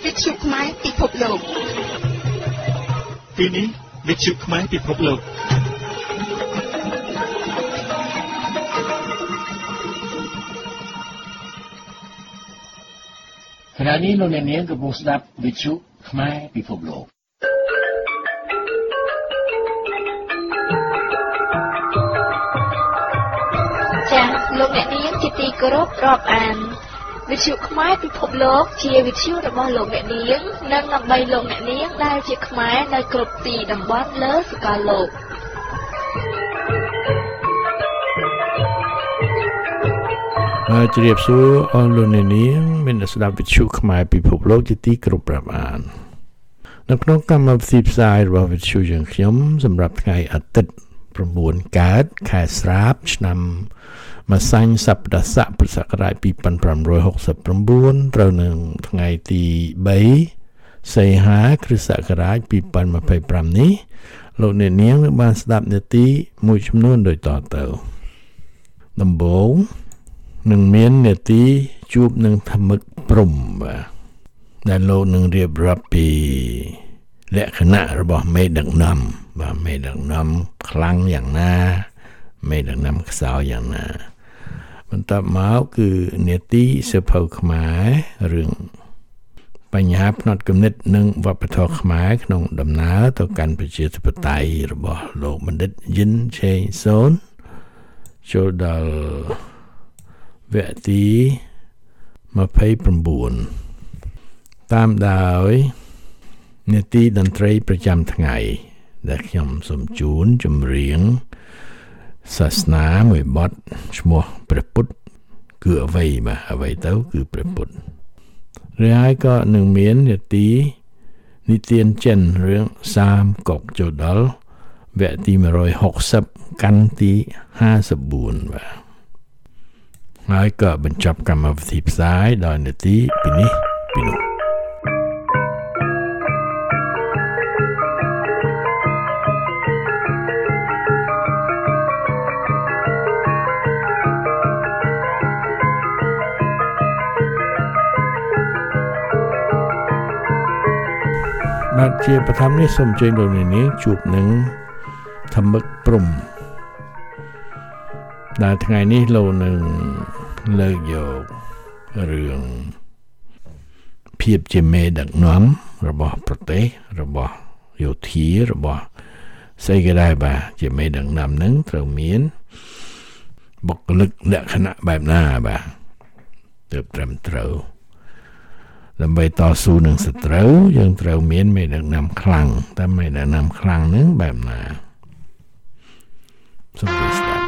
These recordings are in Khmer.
វិទ្យុខ្មែរពិភពលោកទីនេះវិទ្យុខ្មែរពិភពលោកខណៈនេះលោកអ្នកនាងកំពុងស្ដាប់វិទ្យុខ្មែរពិភពលោកចា៎លោកអ្នកនាងជាទីគោរពរាប់អានវិទ្យុខ្មែរពិភពលោកជាវិទ្យុរបស់លោកអ្នកនាងនិងដើម្បីលោកអ្នកនាងដែលជាខ្មែរនៅគ្រប់ទីតំបន់លើសកលលោកជម្រាបសួរអស់លោកអ្នកនាងមានស្ដាប់វិទ្យុខ្មែរពិភពលោកជាទីគោរពរាប់អាននៅក្នុងកម្មវិធីផ្សាយរបស់វិទ្យុយើងខ្ញុំសម្រាប់ថ្ងៃអាទិត្យ9កើតខែស្រាបឆ្នាំម្សាញ់សប្តាហ៍ស័កពុរសករាជ2569ត្រូវនឹងថ្ងៃទី3សីហាគ្រិស្តសករាជ2025នេះលោកអ្នកនាងនឹងបានស្ដាប់នាទីមួយចំនួនដូចតទៅដំបូងនឹងមាននាទីជួបនឹងធមិកព្រំបាទដែលលោកនឹងរៀបរាប់ពីលក្ខណៈរបស់មេដឹកនាំបាទមេដឹកនាំខ្លាំងយ៉ាងណាមេដឹកនាំខ្សោយយ៉ាងណាបន្ទាប់មកគឺនាទីសភៅខ្មែររឿងបញ្ហាផ្នត់គំនិតនិងវប្បធម៌ខ្មែរក្នុងដំណើរទៅកាន់ប្រជាធិបតេយ្យរបស់លោកបណ្ឌិតយិនឆេងសូនចូលដល់វគ្គទី29តាមដោយនាទីតន្ត្រីប្រចាំថ្ងៃដែលខ្ញុំសូមជូនចម្រៀងសាសនាមួយបទឈ្មោះព្រះពុទ្ធគឺអ្វីបាទអ្វីទៅគឺព្រះពុទ្ធឬហើយក៏នឹងមាននាទីនិទានចិនរឿងសាមកុកចូលដល់វគ្គទី160កាន់ទី54បាទហើយក៏បញ្ចប់កម្មវិធីផ្សាយដោយនាទីពីនេះពីនោះបាទជាបឋមនេះសូមអញ្ជើញលោកអ្នកនាងជួបនឹងធមិកព្រំដែលថ្ងៃនេះលោកនឹងលើកយករឿងភាពជាមេដឹកនាំរបស់ប្រទេសរបស់យោធារបស់ស្អីក៏ដែរបាទជាមេដឹកនាំនឹងត្រូវមានបុគ្គលិកលក្ខណៈបែបណាបាទទើបត្រឹមត្រូវដើម្បីតស៊ូនឹងសត្រូវយើងត្រូវមានមេដឹកនាំខ្លាំងតែមេដឹកនាំខ្លាំងនឹងបែបណាសូមស្ដាប់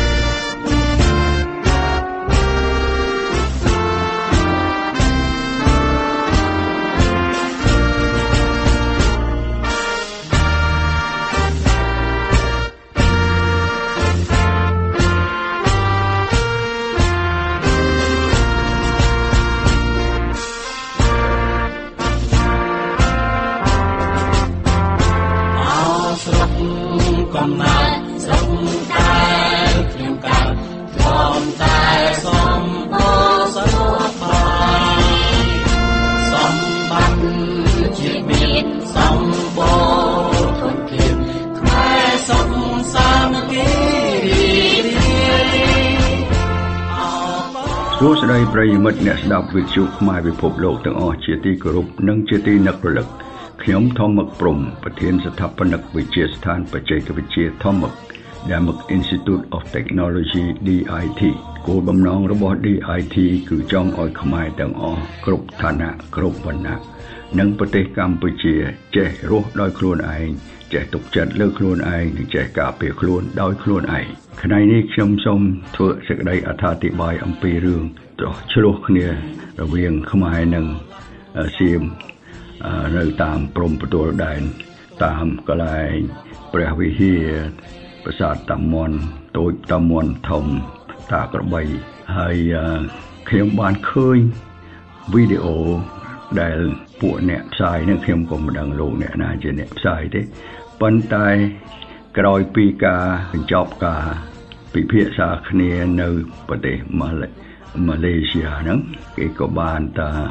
សួស្តីប្រិយមិត្តអ្នកស្ដាប់វិទ្យុខ្មែរពិភពលោកទាំងអស់ជាទីគោរពនិងជាទីនឹករលឹកខ្ញុំធម្មឹកព្រំប្រធានស្ថាបនិកវិទ្យាស្ថានបច្ចេកវិទ្យាធម្មឹក Dhammak Institute of Technology DIT គោលបំណងរបស់ DIT គឺចង់ឲ្យខ្មែរទាំងអស់គ្រប់ឋានៈគ្រប់វណ្ណៈនិងប្រទេសកម្ពុជាចេះរស់ដោយខ្លួនឯងចេះទុកចិត្តលើខ្លួនឯងនិងចេះការពារខ្លួនដោយខ្លួនឯងថ្ងៃនេះខ្ញុំសូមធ្វើសេចក្តីអត្ថាធិប្បាយអំពីរឿងឆ្លោះគ្នារវាងខ្មែរនិងសៀមនៅតាមព្រំប្រទល់ដែនតាមកន្លែងព្រះវិហារប្រាសាទតាមាន់តូចតាមាន់ធំតាក្របីហើយខ្ញុំបានឃើញវីដេអូដែលពួកអ្នកផ្សាយនឹងខ្ញុំក៏មិនដឹងលោកអ្នកណាជាអ្នកផ្សាយទេប៉ុន្តែក្រោយពីការបញ្ចប់ការពិភាក្សាគ្នានៅប្រទេសម៉ាឡេស៊ីហ្នឹងគេក៏បានតា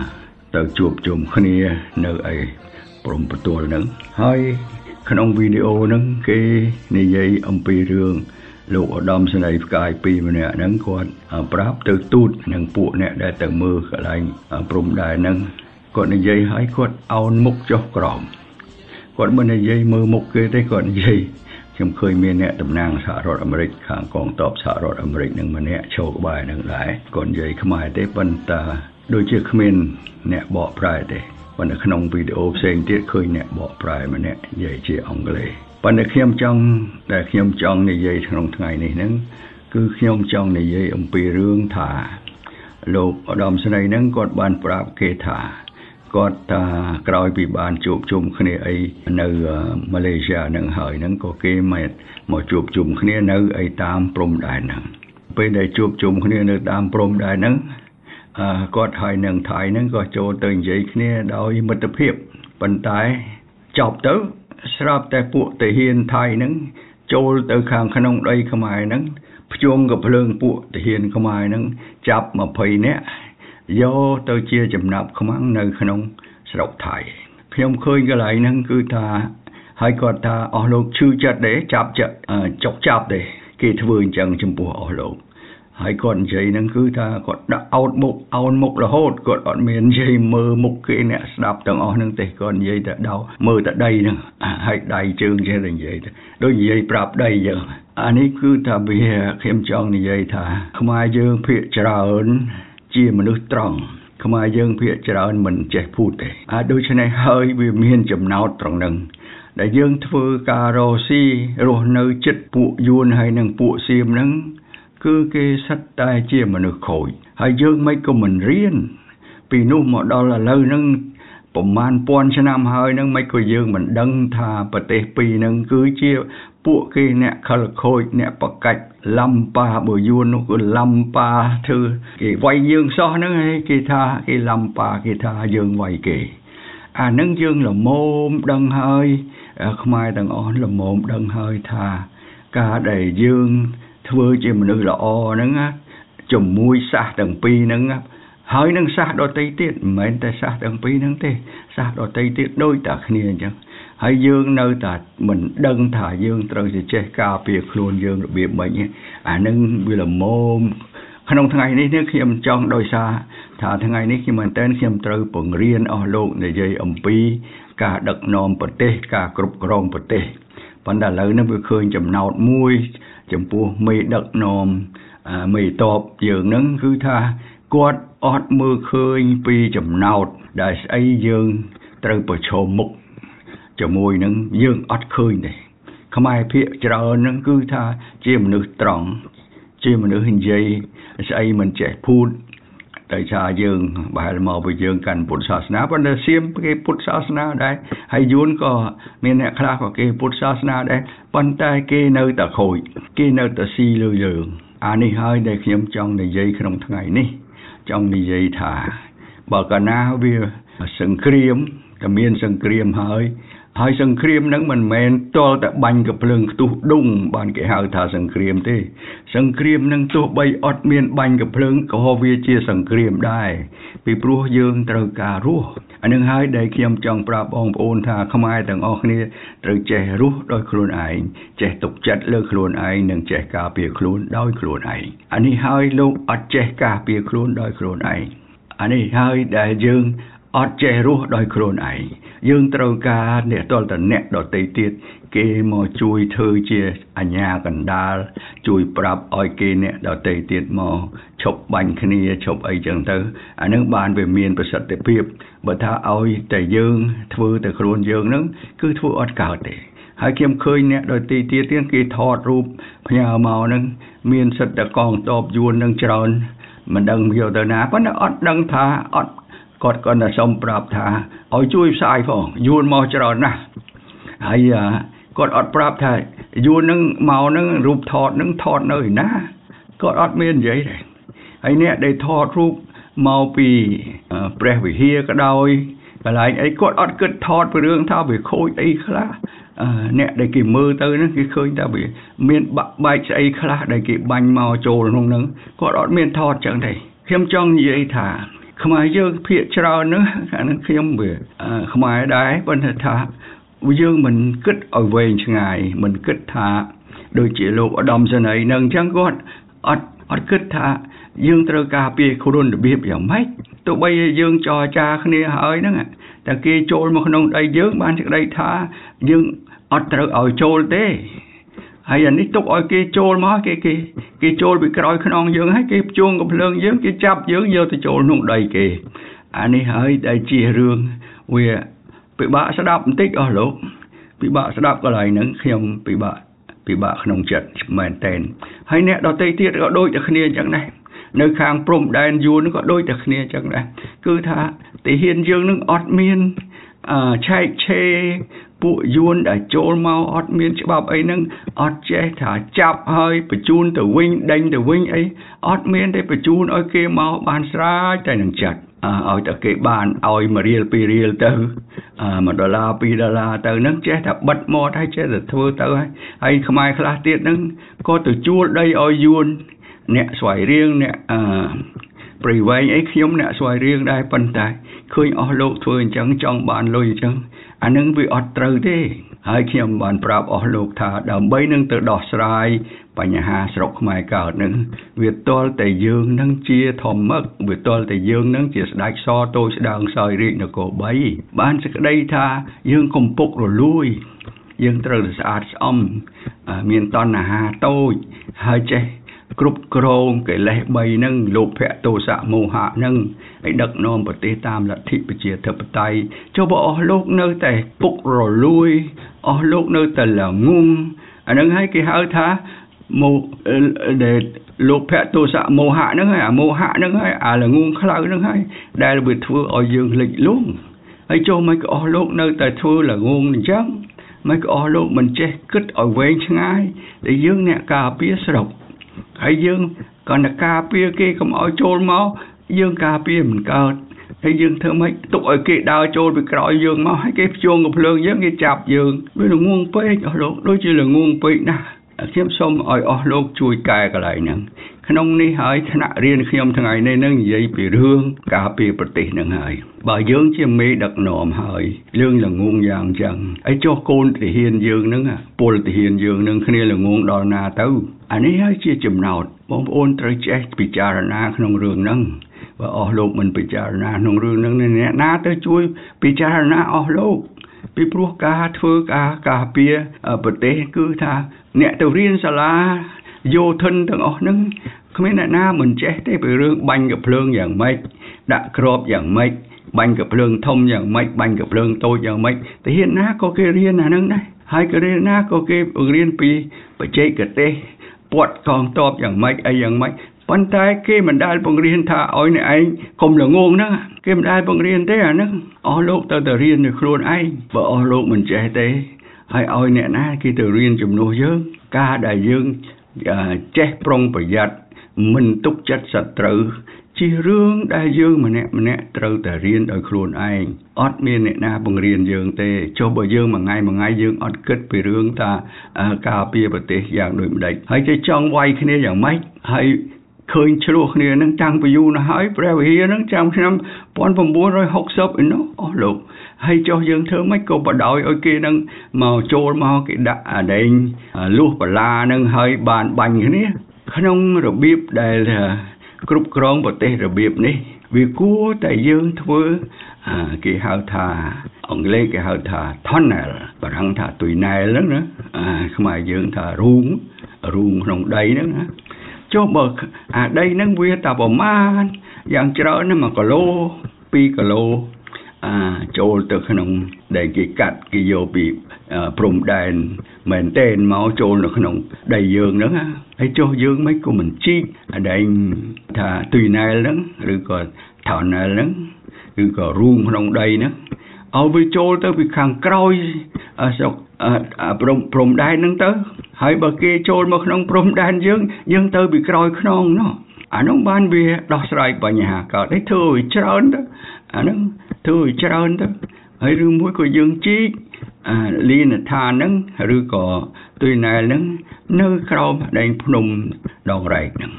ទៅជួបជុំគ្នានៅឯព្រំប្រទល់ហ្នឹងហើយក្នុងវីដេអូហ្នឹងគេនិយាយអំពីរឿងលោកឧត្តមសេនីយ៍ផ្កាយ2ម្នាក់ហ្នឹងគាត់ប្រាប់ទៅទូតនឹងពួកអ្នកដែលទៅមើលកន្លែងព្រំដែនហ្នឹងគាត់និយាយឲ្យគាត់អោនមុខចុះក្រោមគាត់មិននិយាយមើលមុខគេទេគាត់និយាយខ្ញុំឃើញមានអ្នកតំណាងសហរដ្ឋអាមេរិកខាងកងទ័ពសហរដ្ឋអាមេរិកនឹងម្នាក់ឈរក្បែរនឹងដែរគាត់និយាយខ្មែរទេប៉ុន្តែដូចជាគ្មានអ្នកបកប្រែទេប៉ុន្តែក្នុងវីដេអូផ្សេងទៀតឃើញអ្នកបកប្រែម្នាក់និយាយជាអង់គ្លេសប៉ុន្តែខ្ញុំចង់និយាយក្នុងថ្ងៃនេះហ្នឹងគឺខ្ញុំចង់និយាយអំពីរឿងថាលោកឧត្តមសេនីយ៍ហ្នឹងគាត់បានប្រាប់គេថាគាត់ក្រោយពីបានជួបជុំគ្នាអីនៅម៉ាឡេស៊ីហ្នឹងហើយហ្នឹងក៏គេមកជួបជុំគ្នានៅអីតាមព្រំដែនហ្នឹងពេលដែលជួបជុំគ្នានៅតាមព្រំដែនហ្នឹងគាត់ហើយនឹងថៃហ្នឹងក៏ចូលទៅនិយាយគ្នាដោយមិត្តភាពប៉ុន្តែចប់ទៅស្រាប់តែពួកទាហានថៃហ្នឹងចូលទៅខាងក្នុងដីខ្មែរហ្នឹងភ្ជង់កភ្លើងពួកទាហានខ្មែរហ្នឹងចាប់20នាក់យកទៅជាចំណាប់ខ្មាំងនៅក្នុងស្រុកថៃខ្ញុំឃើញកន្លែងហ្នឹងគឺថាហើយគាត់ថាអស់លោកឈឺចិត្តទេចាប់ចុកចាប់ទេគេធ្វើអញ្ចឹងចំពោះអស់លោកហើយគាត់និយាយហ្នឹងគឺថាគាត់ដាក់អោនមុខរហូតគាត់អត់មាននិយាយមើលមុខគេអ្នកស្ដាប់ទាំងអស់ហ្នឹងទេគាត់និយាយតែមើលតែដីហ្នឹងហើយដៃជើងចេះតែនិយាយទៅដូចនិយាយប្រាប់ដីអញ្ចឹងអានេះគឺថាវាខ្ញុំចង់និយាយថាខ្មែរយើងភាគច្រើនជាមនុស្សត្រង់ខ្មែរយើងភាគច្រើនមិនចេះพูดទេដូច្នេះហើយវាមានចំណោទត្រង់ហ្នឹងដែលយើងធ្វើការរស់ស៊ីរស់នៅចិត្តពួកយួនហើយនឹងពួកសៀមហ្នឹងគឺគេសិតតែជាមនុស្សខូចហើយយើងមិនក៏មិនរៀនពីនោះមកដល់ឥឡូវហ្នឹងប្រមាណពាន់ឆ្នាំហើយហ្នឹងមិនក៏យើងមិនដឹងថាប្រទេសពីរហ្នឹងគឺជាពួកគេអ្នកខលខូចអ្នកបកាច់ឡំប៉ាបើយួននោះគឺឡំប៉ាធ្វើគេវាយយើងសោះហ្នឹងឯងគេថាគេឡំប៉ាគេថាយើងវាយគេអាហ្នឹងយើងល្មមដឹងហើយខ្មែរទាំងអស់ល្មមដឹងហើយថាការដែលយើងធ្វើជាមនុស្សល្អហ្នឹងជាមួយសាសទាំងពីរហ្នឹងហើយនឹងសាសដទៃទៀតមិនមែនតែសាសទាំងពីរហ្នឹងទេសាសដទៃទៀតដូចតែគ្នាអញ្ចឹងហើយយើងនៅតែមិនដឹងថាយើងត្រូវចេះការពារខ្លួនយើងរបៀបម៉េចអានឹងវាល្មមក្នុងថ្ងៃនេះខ្ញុំចង់ដោយសារថាថ្ងៃនេះខ្ញុំមែនតើខ្ញុំត្រូវបង្រៀនអស់លោកនិយាយអំពីការដឹកនាំប្រទេសការគ្រប់គ្រងប្រទេសប៉ុន្តែឥឡូវនេះវាឃើញចំណោទមួយចំពោះមេដឹកនាំមេតបយើងហ្នឹងគឺថាគាត់អត់មើលឃើញពីចំណោទដែលស្អីយើងត្រូវប្រឈមមុខជាមួយនឹងយើងអត់ឃើញទេខ្មែរភាគច្រើនហ្នឹងគឺថាជាមនុស្សត្រង់ជាមនុស្សនិយាយស្អីមិនចេះพูดតែថាយើងបែរមកពីយើងកាន់ពុទ្ធសាសនាប៉ុន្តែសៀមគេពុទ្ធសាសនាដែរហើយយួនក៏មានអ្នកខ្លះក៏គេពុទ្ធសាសនាដែរប៉ុន្តែគេនៅតែខូចគេនៅតែស៊ីលើយើងអានេះហើយដែលខ្ញុំចង់និយាយក្នុងថ្ងៃនេះចង់និយាយថាបើកាលណាវាសង្គ្រាមតែមានសង្គ្រាមហើយសង្គ្រាមហ្នឹងមិនមែនតលតែបាញ់កភ្លើងខ្ទុះដុងបានគេហៅថាសង្គ្រាមទេសង្គ្រាមហ្នឹងទោះបីអត់មានបាញ់កភ្លើងក៏វាជាសង្គ្រាមដែរពីព្រោះយើងត្រូវការរស់អានឹងហើយដែលខ្ញុំចង់ប្រាប់បងប្អូនថាខ្មែរទាំងអស់គ្នាត្រូវចេះរស់ដោយខ្លួនឯងចេះទុកចិត្តលើខ្លួនឯងនិងចេះការពារខ្លួនដោយខ្លួនឯងអានេះហើយលោកអត់ចេះការពារខ្លួនដោយខ្លួនឯងអានេះហើយដែលយើងអត់ចេះរស់ដោយខ្លួនឯងយើងត្រូវការអ្នកតលតអ្នកដទៃទៀតគេមកជួយធ្វើជាអាជ្ញាកណ្ដាលជួយប្រាប់ឲ្យគេអ្នកដទៃទៀតមកឈប់បាញ់គ្នាឈប់អីចឹងទៅអានឹងបានវាមានប្រសិទ្ធភាពបើថាឲ្យតែយើងធ្វើតែខ្លួនយើងហ្នឹងគឺធ្វើអត់កើតទេហើយខ្ញុំឃើញអ្នកដទៃទៀតគេថតរូបផ្ញើមកហ្នឹងមានសិទ្ធិកងទ័ពយួននឹងច្រើនមិនដឹងយកទៅណាប៉ុន្តែអត់ដឹងថាអត់គាត់ក៏សុំប្រាប់ថាឲ្យជួយផ្សាយផងយួនមកច្រើនណាស់ហើយគាត់អត់ប្រាប់ថាយួននឹងមកនឹងរូបថតនឹងថតនៅឯណាគាត់អត់មាននិយាយទេហើយអ្នកដែលថតរូបមកពីព្រះវិហារក៏ដោយកន្លែងអីគាត់អត់គិតថតពីរឿងថាវាខូចអីខ្លះអ្នកដែលគេមើលទៅហ្នឹងគេឃើញថាវាមានបាក់បែកស្អីខ្លះដែលគេបាញ់មកចូលក្នុងហ្នឹងគាត់អត់មានថតចឹងទេខ្ញុំចង់និយាយថាខ្មែរយើងភាគច្រើនហ្នឹងអានឹងខ្ញុំវាខ្មែរដែរប៉ុន្តែថាយើងមិនគិតឲ្យវែងឆ្ងាយមិនគិតថាដូចជាលោកឧត្តមសេនីយ៍នឹងអញ្ចឹងគាត់អត់គិតថាយើងត្រូវការពារខ្លួនរបៀបយ៉ាងម៉េចទោះបីយើងចរចាគ្នាហើយហ្នឹងតែគេចូលមកក្នុងដីយើងបានសេចក្តីថាយើងអត់ត្រូវឲ្យចូលទេហើយអានេះទុកឲ្យគេចូលមកគេចូលពីក្រោយខ្នងយើងហើយគេភ្ជួងកំភ្លើងយើងគេចាប់យើងយកទៅចូលក្នុងដីគេអានេះហើយដែលជារឿងវាពិបាកស្ដាប់បន្តិចអស់លោកពិបាកស្ដាប់កន្លែងហ្នឹងខ្ញុំពិបាកក្នុងចិត្តមែនតែនហើយអ្នកដទៃទៀតក៏ដូចតែគ្នាអញ្ចឹងដែរនៅខាងព្រំដែនយួនក៏ដូចតែគ្នាអញ្ចឹងដែរគឺថាទាហានយើងនឹងអត់មានឆែកឆេរពួកយួនដែលចូលមកអត់មានច្បាប់អីហ្នឹងអត់ចេះថាចាប់ហើយបញ្ជូនទៅវិញដេញទៅវិញអីអត់មានទេបញ្ជូនឲ្យគេមកបានស្រាយតែនឹងចាត់ឲ្យតែគេបានឲ្យ1រៀល2រៀលទៅ$1 $2ទៅហ្នឹងចេះតែបិទមាត់ហើយចេះតែធ្វើទៅហើយខ្មែរខ្លះទៀតហ្នឹងក៏ទៅជួលដីឲ្យយួនអ្នកស្វាយរៀងអ្នកព្រៃវែងអីខ្ញុំអ្នកស្វាយរៀងដែរប៉ុន្តែឃើញអស់លោកធ្វើអញ្ចឹងចង់បានលុយអញ្ចឹងអានឹងវាអត់ត្រូវទេហើយខ្ញុំបានប្រាប់អស់លោកថាដើម្បីនឹងទៅដោះស្រាយបញ្ហាស្រុកខ្មែរកើតនឹងវាទាល់តែយើងនឹងជាធម្មឹកវាទាល់តែយើងនឹងជាស្ដេចសតូចស្ដើងសោយរាជនគរ3បានសេចក្តីថាយើងកំពុករលួយយើងត្រូវតែស្អាតស្អំមានតណ្ហាតូចហើយចេះគ្រប់គ្រងកិលេស3ហ្នឹងលោភៈទោសៈមោហៈហ្នឹងឲ្យដឹកនាំប្រទេសតាមលទ្ធិប្រជាធិបតេយ្យចុះបើអស់លោកនៅតែពុករលួយអស់លោកនៅតែល្ងងអាហ្នឹងហើយគេហៅថាដែលលោភៈទោសៈមោហៈហ្នឹងហើយអាមោហៈហ្នឹងហើយអាល្ងងខ្លៅហ្នឹងហើយដែលវាធ្វើឲ្យយើងលិចលង់ហើយចុះមិនក៏អស់លោកនៅតែធ្វើល្ងងអញ្ចឹងមិនក៏អស់លោកមិនចេះគិតឲ្យវែងឆ្ងាយដែលយើងអ្នកការពារស្រុកហើយយើងក៏នឹងការពារគេកុំឲ្យចូលមកយើងការពារមិនកើតហើយយើងធ្វើម៉េចទុកឲ្យគេដើរចូលពីក្រោយយើងមកហើយគេភ្ជួងកំភ្លើងយើងគេចាប់យើងវាល្ងងពេកអស់លោកដូចជាល្ងងពេកណាស់ខ្ញុំសូមឲ្យអស់លោកជួយកែកន្លែងហ្នឹងក្នុងនេះហើយថ្នាក់រៀនខ្ញុំថ្ងៃនេះនឹងនិយាយពីរឿងការពារប្រទេសនឹងហើយបើយើងជាមេដឹកនាំហើយរឿងល្ងងយ៉ាងចឹងហើយចុះកូនទាហានយើងហ្នឹងពលទាហានយើងហ្នឹងគ្នាល្ងងដល់ណាទៅអានេះហើយជាចំណោទបងប្អូនត្រូវចេះពិចារណាក្នុងរឿងហ្នឹងបើអស់លោកមិនពិចារណាក្នុងរឿងហ្នឹងអ្នកណាទៅជួយពិចារណាអស់លោកពីព្រោះការធ្វើការពារប្រទេសគឺថាអ្នកទៅរៀនសាលាយោធិនទាំងអស់ហ្នឹងគ្មានអ្នកណាមិនចេះទេពីរឿងបាញ់កាភ្លើងយ៉ាងម៉េចដាក់គ្រាប់យ៉ាងម៉េចបាញ់កាភ្លើងធំយ៉ាងម៉េចបាញ់កាភ្លើងតូចយ៉ាងម៉េចទាហានណាក៏គេរៀនអាហ្នឹងដែរហើយក៏រៀនណាក៏គេរៀនពីបច្ចេកទេសពាត់កងទ័ពយ៉ាងម៉េចអីយ៉ាងម៉េចប៉ុន្តែគេមិនដែលបង្រៀនថាឲ្យអ្នកឯងកុំល្ងងហ្នឹងគេមិនដែលបង្រៀនទេអាហ្នឹងអស់លោកទៅតែរៀននៅខ្លួនឯងបើអស់លោកមិនចេះទេហើយឲ្យអ្នកណាគេទៅរៀនជំនួសយើងការដែលយើងចេះប្រុងប្រយ័ត្នមិនទុកចិត្តសត្រូវជារឿងដែលយើងម្នាក់ត្រូវតែរៀនដោយខ្លួនឯងអត់មានអ្នកណាបង្រៀនយើងទេចុះបើយើងមួយថ្ងៃយើងអត់គិតពីរឿងថាការពារប្រទេសយ៉ាងដូចម្ដេចហើយចេះចង់វាយគ្នាយ៉ាងម៉េចហើយឃើញឆ្លោះគ្នានឹងតាំងពីយូរណាស់ហើយព្រះវិហារនឹងចាំឆ្នាំ1960ឯនោះអស់លោកហើយចុះយើងធ្វើម៉េចក៏បដោយឲ្យគេនឹងមកចូលមកគេដាក់អាដែងលុះបលានឹងហើយបានបាញ់គ្នាក្នុងរបៀបដែលគ្រប់គ្រងប្រទេសរបៀបនេះវាគួរតែយើងធ្វើគេហៅថាអង់គ្លេសគេហៅថា tunnel បារាំងថា tunnel ហ្នឹងណាខ្មែរយើងថារូងក្នុងដីហ្នឹងណាចុះបើអាដីហ្នឹងវាតែប្រមាណយ៉ាងច្រើនណា1គីឡូ2គីឡូចូលទៅក្នុងដែលគេកាត់គេយកពីព្រំដែនមែនតែនមកចូលនៅក្នុងដីយើងហ្នឹងហើយចុះយើងមិនក៏មិនជីកអាដែងថាទុយណែលហ្នឹងឬក៏ថោណែលហ្នឹងឬក៏រូងក្នុងដីហ្នឹងឲ្យវាចូលទៅពីខាងក្រោយស្រុកព្រំដែនហ្នឹងទៅហើយបើគេចូលមកក្នុងព្រំដែនយើងទៅពីក្រោយខ្នងនោះអានោះបានវាដោះស្រាយបញ្ហាកើតឲ្យធ្វើឲ្យច្រើនទៅអាហ្នឹងធ្វើឲ្យច្រើនទៅហើយឬមួយក៏យើងជីកលីនដ្ឋានហ្នឹងឬក៏ទុយណែលហ្នឹងនៅក្រោមដែងភ្នំដងរែកហ្នឹង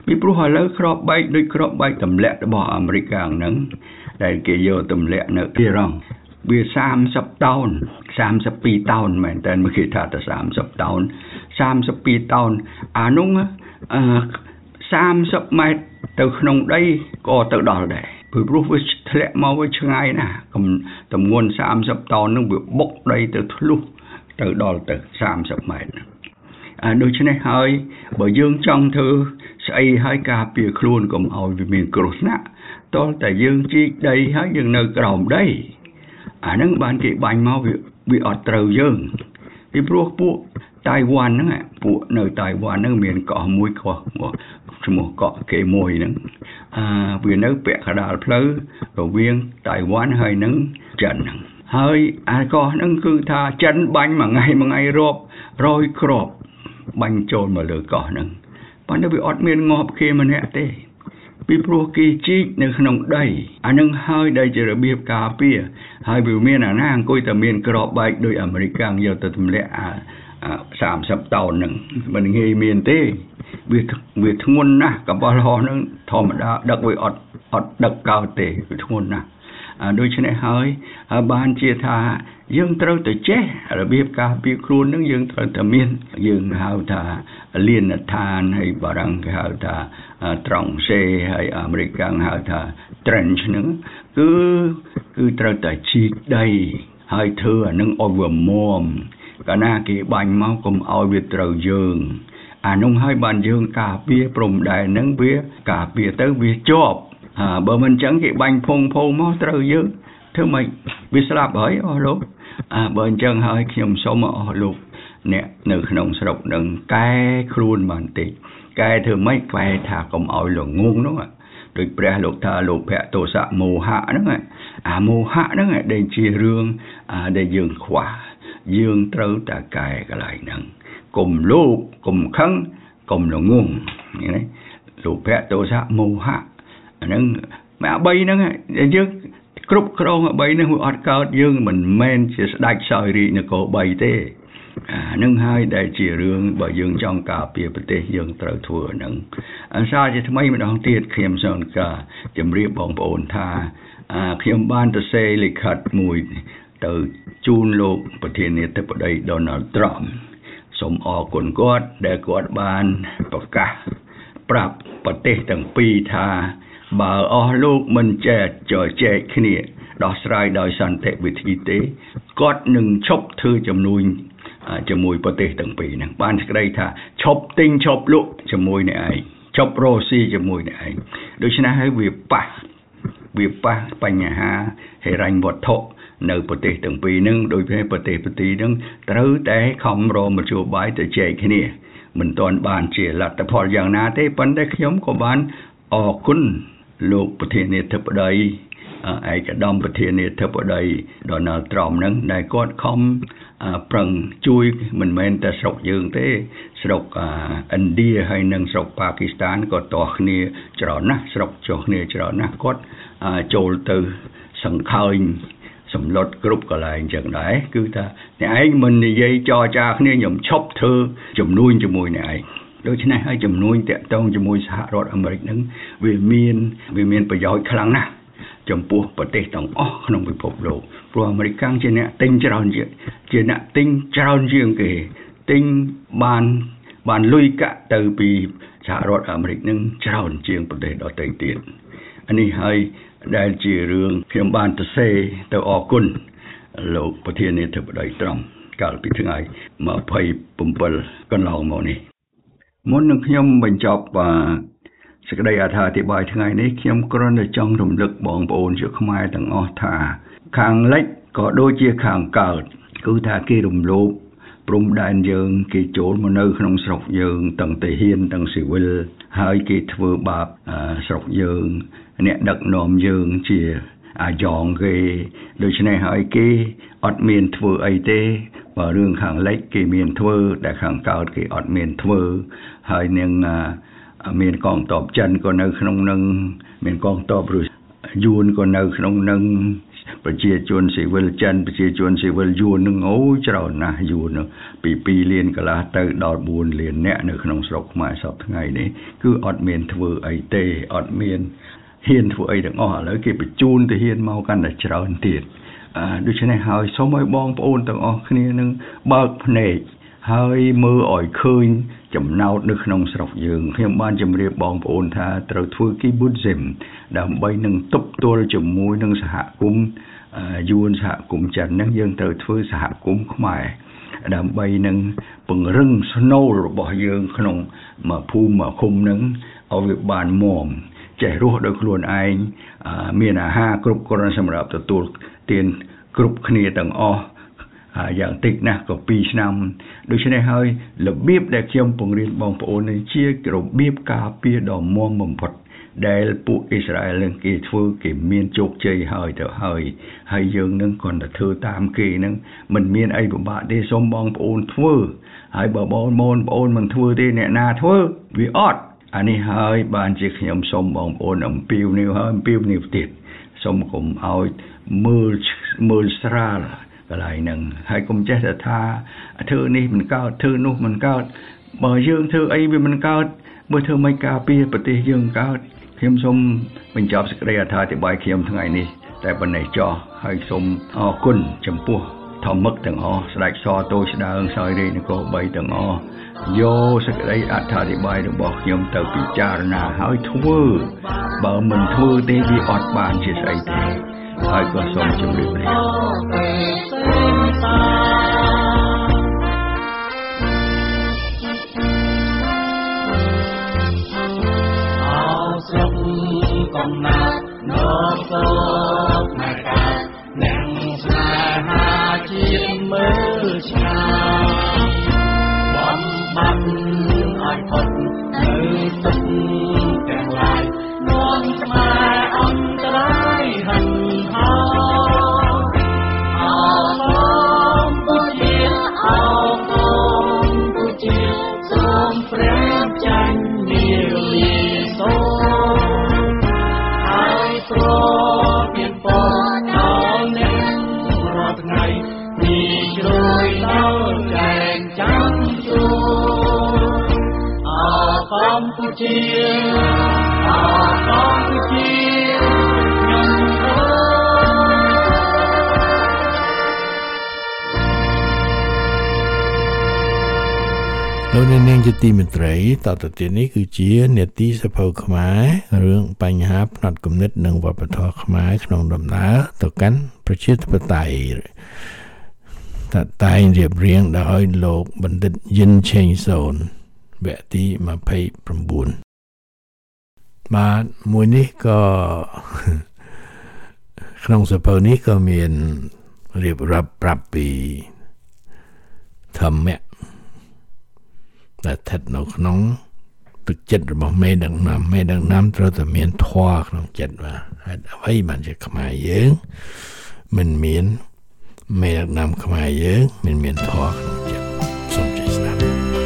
ពីព្រោះឥឡូវក្របបែកដូចក្របបែកទម្លាក់របស់អាមេរិកហ្នឹងដែលគេយកទម្លាក់នៅអ៊ីរ៉ង់វា30តោន32តោនមែនតែមិនគេថាតែ30តោន32តោនអានោះ30ម៉ែត្រទៅក្នុងដីក៏ទៅដល់ដែរព្រោះវាធ្លាក់មកវាឆ្ងាយណាស់ទម្ងន់30តោននឹងវាបុកដីទៅធ្លុះទៅដល់ទៅ30ម៉ែត្រដូច្នេះហើយបើយើងចង់ធ្វើស្អីឲ្យការពារខ្លួនកុំឲ្យវាមានគ្រោះថ្នាក់តលតែយើងជីកដីហើយយើងនៅក្រោមដីអាហ្នឹងបានគេបាញ់មកវាអត់ត្រូវយើងពីព្រោះពួកតៃវ៉ាន់ហ្នឹងពួកនៅតៃវ៉ាន់ហ្នឹងមានកោះមួយឈ្មោះកោះគេមួយហ្នឹងវានៅពាក់កណ្ដាលផ្លូវរវាងតៃវ៉ាន់ហើយនឹងចិនហ្នឹងហើយអាកោះហ្នឹងគឺថាចិនបាញ់មួយថ្ងៃរាប់រយគ្រាប់បាញ់ចូលមកលើកោះហ្នឹងប៉ុន្តែវាអត់មានងាប់គេម្នាក់ទេពីព្រោះគេជីកនៅក្នុងដីអានឹងហើយដែលជារបៀបការពារហើយវាមានអាណាអង្គុយតែមានក្របបែកដោយអាមេរិកយកទៅទម្លាក់30តោនហ្នឹងមិនងាយមានទេវាធ្ងន់ណាស់កបោះហោះហ្នឹងធម្មតាដឹកវាអត់ដឹកកោតទេវាធ្ងន់ណាស់ដូច្នេះហើយបានជាថាយើងត្រូវតែចេះរបៀបការពារខ្លួននឹងយើងត្រូវតែមានយើងហៅថាលានដ្ឋានហើយបារាំងគេហៅថាត្រង់សេហើយអាមេរិកហៅថា trench ហ្នឹងគឺត្រូវតែជីកដីហើយធ្វើអានឹងឲ្យវាមាំកាលណាគេបាញ់មកកុំឲ្យវាត្រូវយើងអានោះហើយបានយើងការពារព្រំដែនហ្នឹងវាការពារទៅវាជាប់បើមិនអញ្ចឹងគេបាញ់ភងមកត្រូវយើងធ្វើម៉េចវាស្លាប់ហើយអស់លោកបើអញ្ចឹងហើយខ្ញុំសូមអស់លោកអ្នកនៅក្នុងស្រុកនឹងកែខ្លួនបានតិចកែធ្វើម៉េចកែថាកុំឲ្យល្ងងនោះដូចព្រះលោកថាលោភៈទោសៈមោហៈហ្នឹងអាមោហៈហ្នឹងដែលជារឿងដែលយើងខ្វះយើងត្រូវតែកែកន្លែងហ្នឹងកុំលោភកុំខឹងកុំល្ងងណាលោភៈទោសៈមោហៈអាហ្នឹងមក3ហ្នឹងយើងគ្រប់គ្រង3ហ្នឹងវាអត់កើតយើងមិនមែនជាស្ដេចសោយរាជនគរ3ទេនឹងហើយដែលជារឿងបើយើងចង់ការពារប្រទេសយើងត្រូវធ្វើហ្នឹងសារជាថ្មីម្ដងទៀតខ្ញុំសូមជម្រាបបងប្អូនថាខ្ញុំបានទៅសេលិខិតមួយទៅជូនលោកប្រធានាធិបតី Donald Trump សូមអរគុណគាត់ដែលគាត់បានប្រកាសប្រាប់ប្រទេសទាំងពីរថាបើអស់លោកមិនចេះចែកគ្នាដោះស្រាយដោយសន្តិវិធីទេគាត់នឹងឈប់ធ្វើជំនួយជាមួយប្រទេសទាំងពីរហ្នឹងបានស្ដីថាឈប់ទិញឈប់លក់ជាមួយនេះឯងឈប់រស់ស៊ីជាមួយនេះឯងដូច្នេះហើយវាប៉ះបញ្ហាហិរញ្ញវត្ថុនៅប្រទេសទាំងពីរហ្នឹងដោយប្រទេសហ្នឹងត្រូវតែខំរមជ្ឈបាយទៅចែកគ្នាមិនទាន់បានជាលទ្ធផលយ៉ាងណាទេប៉ុន្តែខ្ញុំក៏បានអរគុណលោកប្រធានាធិបតីឯកឧត្តមប្រធានាធិបតី Donald Trump ហ្នឹងដែលគាត់ខំប្រឹងជួយមិនមែនតែស្រុកយើងទេស្រុកឥណ្ឌាហើយនិងស្រុកប៉ាគីស្ថានក៏តោះគ្នាច្រើនណាស់ស្រុកចុះគ្នាច្រើនណាស់គាត់ចូលទៅសង្ខេញសម្លុតគ្រប់កន្លែងចឹងដែរគឺថាអ្នកឯងមិននិយាយចរចាគ្នាខ្ញុំឈប់ធ្វើជំនួយជាមួយអ្នកឯងដូច្នេះហើយជំនួយតាក់ទងជាមួយសហរដ្ឋអាមេរិកហ្នឹងវាមានប្រយោជន៍ខ្លាំងណាស់ចំពោះប្រទេសទាំងអស់ក្នុងពិភពលោកព្រោះអាមេរិកជាអ្នកទិញច្រើនជាងគេទិញបានលុយកាក់ទៅពីសហរដ្ឋអាមេរិកនឹងច្រើនជាងប្រទេសដទៃទៀតអានេះហើយដែលជារឿងខ្ញុំបានទៅសេទៅអរគុណលោកប្រធានាធិបតីត្រង់កាលពីថ្ងៃ27កន្លងមកនេះមុននឹងខ្ញុំបញ្ចប់សេចក្តីអត្ថាធិប្បាយថ្ងៃនេះខ្ញុំគ្រាន់តែចង់រំលឹកបងប្អូនជាខ្មែរទាំងអស់ថាខាងលិចក៏ដូចជាខាងកើតគឺថាគេរំលោភព្រំដែនយើងគេចូលមកនៅក្នុងស្រុកយើងទាំងទាហានទាំងស៊ីវិលហើយគេធ្វើបាបស្រុកយើងអ្នកដឹកនាំយើងជាអាយ៉ងគេដូច្នេះហើយគេអត់មានធ្វើអីទេបើរឿងខាងលិចគេមានធ្វើតែខាងកើតគេអត់មានធ្វើហើយនឹងមានកងទ័ពចិនក៏នៅក្នុងនឹងមានកងទ័ពរុស្ស៊ីយួនក៏នៅក្នុងនឹងប្រជាជនស៊ីវិលចិនប្រជាជនស៊ីវិលយួននឹងអូច្រើនណាស់យួននឹងពី2លានកន្លះទៅដល់4លានអ្នកនៅក្នុងស្រុកខ្មែរសពថ្ងៃនេះគឺអត់មានធ្វើអីទេអត់មានហ៊ានធ្វើអីទាំងអស់ឥឡូវគេបញ្ជូនទៅហ៊ានមកកាន់តែច្រើនទៀតដូច្នេះហើយសូមឲ្យបងប្អូនទាំងអស់គ្នានឹងបើកភ្នែកហើយមើលឲ្យឃើញចំណោទនៅក្នុងស្រុកយើងខ្ញុំបានជម្រាបបងប្អូនថាត្រូវធ្វើ Kibbutz ដើម្បីនឹងទប់ទល់ជាមួយនឹងសហគមន៍យួនសហគមន៍ចិននឹងយើងត្រូវធ្វើសហគមន៍ខ្មែរដើម្បីនឹងពង្រឹងស្នូលរបស់យើងក្នុងភូមិឃុំនឹងឲ្យវាបានមាំចេះរស់ដោយខ្លួនឯងមានអាហារគ្រប់គ្រាន់សម្រាប់ទទួលទានគ្រប់គ្នាទាំងអស់យ៉ាងតិចណាស់ក៏2ឆ្នាំដូច្នេះហើយរបៀបដែលខ្ញុំពង្រៀនបងប្អូននេះជារបៀបការពារដ៏មាំបំផុតដែលពួកអ៊ីស្រាអែលនឹងគេធ្វើគេមានជោគជ័យហើយទៅហើយយើងនឹងគ្រាន់តែធ្វើតាមគេនឹងមិនមានអីពិបាកទេសូមបងប្អូនធ្វើហើយបើបងប្អូនមិនធ្វើទេអ្នកណាធ្វើវាអត់អានេះហើយបានជាខ្ញុំសូមបងប្អូនអំពាវនាវហើយអំពាវនាវទៀតសូមកុំឲ្យមើលស្រាលកន្លែងហ្នឹងហើយកុំចេះតែថាធ្វើនេះមិនកើតធ្វើនោះមិនកើតបើយើងធ្វើអីវាមិនកើតបើធ្វើមិនការពារប្រទេសយើងកើតខ្ញុំសូមបញ្ចប់សេចក្តីអត្ថាធិប្បាយខ្ញុំថ្ងៃនេះតែប៉ុណ្ណេះចោះហើយសូមអរគុណចំពោះធម្មឹកទាំងអស់ស្ដេចសតូចស្ដើងសោយរាជនគរ3ទាំងអស់យកសេចក្តីអត្ថាធិប្បាយរបស់ខ្ញុំទៅពិចារណាហើយធ្វើបើមិនធ្វើទេវាអត់បានជាស្អីទេហើយក៏សូមជម្រាបលាកំណាត់ដល់សូកមកកាអ្នកស្នេហាជាតិមើលឆ្ងាយបំបំឲ្យផុតនៅទឹកទាំងឡាយនាំស្មារអន្តរាយហិនហោអរគុណជាអរគុណជាសូមព្រះចាញ់នាលាសូព្រោះមានពរដល់អ្នករាល់ថ្ងៃពីជ្រោយដល់ចែងចាំជួអរកម្ពុជាអរកម្ពុជាខ្ញុំលោកនាងជាទីមេត្រីតទៅទៀតនេះគឺជានេតិសភៅខ្មែររឿងបញ្ហាផ្នត់គំនិតនិងវប្បធម៌ខ្មែរក្នុងដំណើរទៅកាន់ប្រជាធិបតេយ្យតែងរៀបរៀងដោយលោកបណ្ឌិតយិនឆេងសូនវគ្គទី29បាទមួយនេះក៏ក្នុងសភៅនេះក៏មានរៀបរាប់ប្រាប់ពីធម្មៈដែលស្ថិតនៅក្នុងទឹកចិត្តរបស់មេដឹកនាំត្រូវតែមានធម៌ក្នុងចិត្តបាទហេតុអ្វីបានជាខ្មែរយើងមិនមានមេដឹកនាំខ្មែរយើងមិនមានធម៌ក្នុងចិត្តសូមជួយស្ដាប់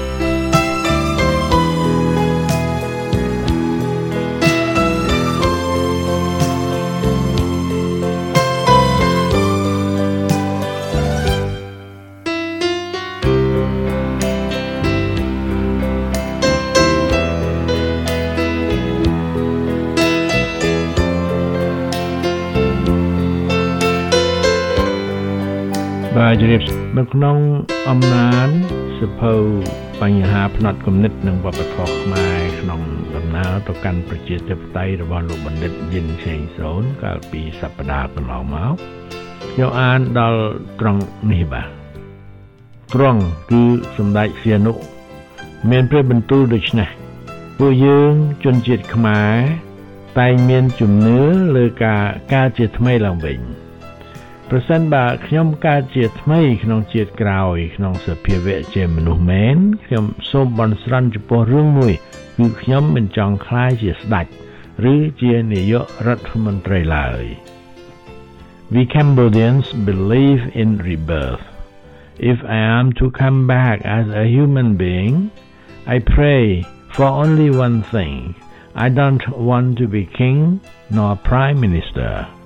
បាទជ្រាបនៅក្នុងអំណាចសភៅបញ្ហាផ្នត់គំនិតនិងវប្បធម៌ខ្មែរក្នុងដំណើរទៅកាន់ប្រជាធិបតេយ្យរបស់លោកបណ្ឌិតយិនឆេងសូនកាលពីសប្តាហ៍កន្លងមកខ្ញុំអានដល់ត្រង់នេះបាទត្រង់គឺសម្ដេចសៀនុមានព្រះបន្ទូលដូចនេះពួកយើងជនជាតិខ្មែរតែងមានជំនឿលើការជាថ្មីឡើងវិញប្រសិនបើខ្ញុំកើតជាថ្មីក្នុងជាតិក្រោយក្នុងសភាវៈជាមនុស្សមែនខ្ញុំសូមបន់ស្រន់ចំពោះរឿងមួយគឺខ្ញុំមិនចង់ក្លាយជាស្ដេចឬជានាយករដ្ឋមន្ត្រីឡើយ We Cambodians believe in rebirth. If I am to come back as a human being, I pray for only one thing. I don't want to be king nor prime minister.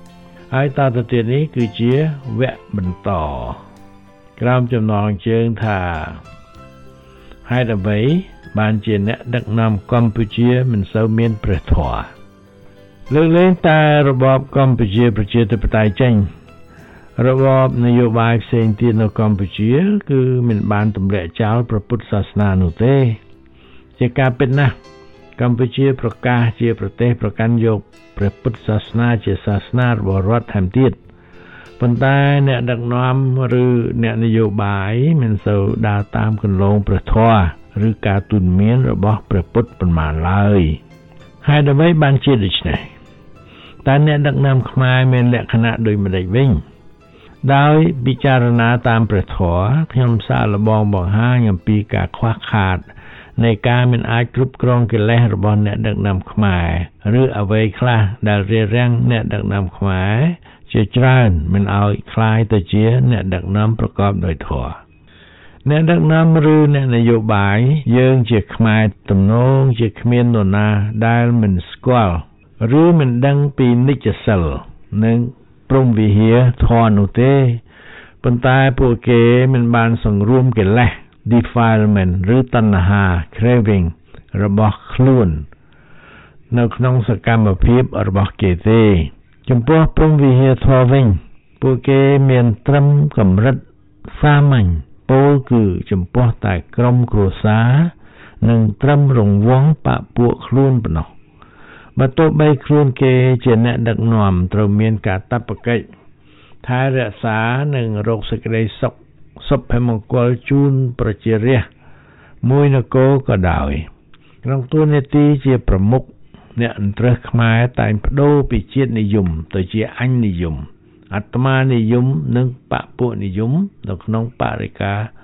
ហើយតទៅទៀតនេះគឺជាវគ្គបន្តក្រោមចំណងជើងថាហេតុអ្វីបានជាអ្នកដឹកនាំកម្ពុជាមិនសូវមានព្រះធម៌លើកលែងតែរបបកម្ពុជាប្រជាធិបតេយ្យចេញរបបនយោបាយផ្សេងទៀតនៅកម្ពុជាគឺមិនបានទម្លាក់ចោលព្រះពុទ្ធសាសនានោះទេជាការពិតណាស់កម្ពុជាប្រកាសជាប្រទេសប្រកាន់យកព្រះពុទ្ធសាសនាជាសាសនារបស់រដ្ឋថែមទៀតប៉ុន្តែអ្នកដឹកនាំឬអ្នកនយោបាយមិនសូវដើរតាមគន្លងព្រះធម៌ឬការទូន្មានរបស់ព្រះពុទ្ធប៉ុន្មានឡើយហើយដើម្បីបានជាដូច្នេះតែអ្នកដឹកនាំខ្មែរមានលក្ខណៈដូចម្តេចវិញដោយពិចារណាតាមព្រះធម៌ខ្ញុំសាកល្បងបង្ហាញអំពីការខ្វះខាតនៃការមិនអាចគ្រប់គ្រងកិលេសរបស់អ្នកដឹកនាំខ្មែរឬអ្វីខ្លះដែលរារាំងអ្នកដឹកនាំខ្មែរជាច្រើនមិនឲ្យคล้ายទៅជាអ្នកដឹកនាំប្រកបដោយធម៌អ្នកដឹកនាំឬអ្នកនយោបាយយើងជាខ្មែរទំនងជាគ្មាននរណាដែលមិនស្គាល់ឬមិនដឹងពីនិច្ចសិលនិងព្រហ្មវិហារធម៌នោះទេប៉ុន្តែពួកគេមិនបានសង្រួមកិលេស defilement ឬតណ្ហា craving របស់ខ្លួននៅក្នុងសកម្មភាពរបស់គេទេចំពោះព្រហ្មវិហារធម៌វិញពួកគេមានត្រឹមកម្រិតសាមញ្ញពោលគឺចំពោះតែក្រុមគ្រួសារនិងត្រឹមរង្វង់បពួកខ្លួនប៉ុណ្ណោះបើទោះបីខ្លួនគេជាអ្នកដឹកនាំត្រូវមានកាតព្វកិច្ចថែរក្សានិងរកសេចក្តីសុភមង្គលជូនប្រជារាស្ត្រមួយនគរក៏ដោយក្នុងតួនាទីជាប្រមុខអ្នកអន្តរជាតិខ្មែរតែងបដូរពីជាតិនិយមទៅជាអញនិយមអាត្មានិយមនិងបពួកនិយមនៅក្នុងបរិ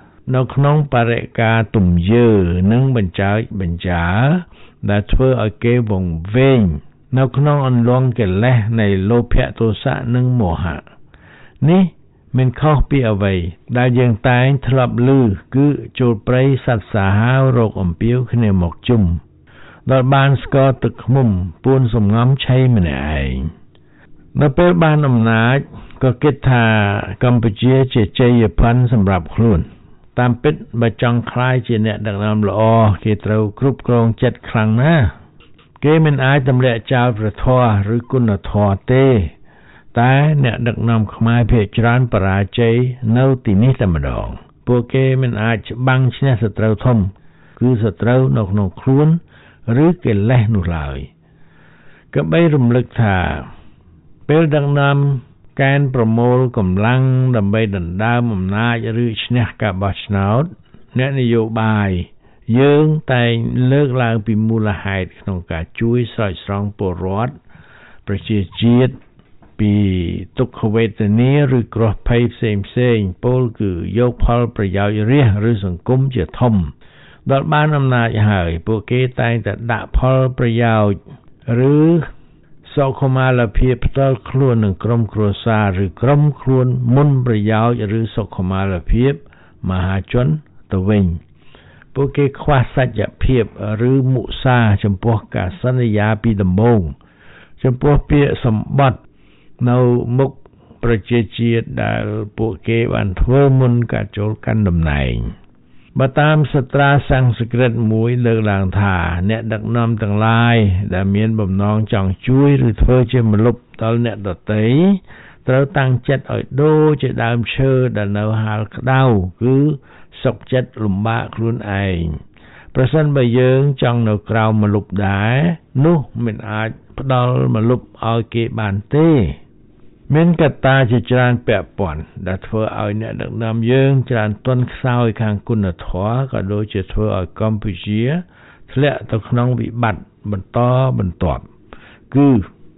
ការទំយើនិងបញ្ចើចបញ្ចាដែលធ្វើឲ្យគេវង្វេងនៅក្នុងអន្លង់កិលេសនៃលោភៈទោសៈនិងមោហៈនេះមិនខុសពីអ្វីដែលយើងតែងធ្លាប់ឮគឺចូលព្រៃសត្វសាហាវរកអំពាវគ្នាមកជុំដល់បានស្គាល់ទឹកឃ្មុំពួនសំងំឆៃម្នាក់ឯងនៅពេលបានអំណាចក៏គិតថាកម្ពុជាជាជ័យភ័ណ្ឌសម្រាប់ខ្លួនតាមពិតបើចង់ខ្លាយជាអ្នកដឹកនាំល្អគេត្រូវគ្រប់គ្រងចិត្តខ្លាំងណាស់គេមិនអាចទម្លាក់ចោលព្រះធម៌ឬគុណធម៌ទេតែអ្នកដឹកនាំខ្មែរភាគច្រើនបរាជ័យនៅទីនេះតែម្ដងពួកគេមិនអាចច្បាំងឈ្នះសត្រូវធំគឺសត្រូវនៅក្នុងខ្លួនឬកិលេសនោះឡើយក៏បីរំលឹកថាពេលដឹកនាំកែនប្រមូលកម្លាំងដើម្បីដណ្ដើមអំណាចឬឈ្នះការបោះឆ្នោតអ្នកនយោបាយយើងតែងលើកឡើងពីមូលហេតុក្នុងការជួយស្រោចស្រង់ពលរដ្ឋប្រជាជាតិពីទុក្ខវេទនាឬគ្រោះភ័យផ្សេងពោលគឺយកផលប្រយោជន៍រាស្ត្រឬសង្គមជាធំដល់បានអំណាចហើយពួកគេតែងតែដាក់ផលប្រយោជន៍ឬសុខុមាលភាពផ្ទាល់ខ្លួននឹងក្រុមគ្រួសារឬក្រុមខ្លួនមុនប្រយោជន៍ឬសុខុមាលភាពមហាជនទៅវិញពួកគេខ្វះសច្ចភាពឬមុសាចំពោះការសន្យាពីដំបូងចំពោះពាក្យសម្បត្តិនៅមុខប្រជាជាតិដែលពួកគេបានធ្វើមុនការចូលកាន់តំណែងបើតាមសាស្ត្រាសំស្ក្រឹតមួយលើកឡើងថាអ្នកដឹកនាំទាំងឡាយដែលមានបំណងចង់ជួយឬធ្វើជាម្លប់ដល់អ្នកដទៃត្រូវតាំងចិត្តឲ្យដូចជាដើមឈើដែលនៅហាលក្តៅគឺសុខចិត្តលំបាកខ្លួនឯងប្រសិនបើយើងចង់នៅក្រោមម្លប់ដែរនោះមិនអាចផ្ដល់ម្លប់ឲ្យគេបានទេមានកត្តាជាច្រើនពាក់ព័ន្ធដែលធ្វើឲ្យអ្នកដឹកនាំយើងច្រើនទន់ខ្សោយខាងគុណធម៌ក៏ដូចជាធ្វើឲ្យកម្ពុជាធ្លាក់ទៅក្នុងវិបត្តិបន្តបន្ទាប់គឺ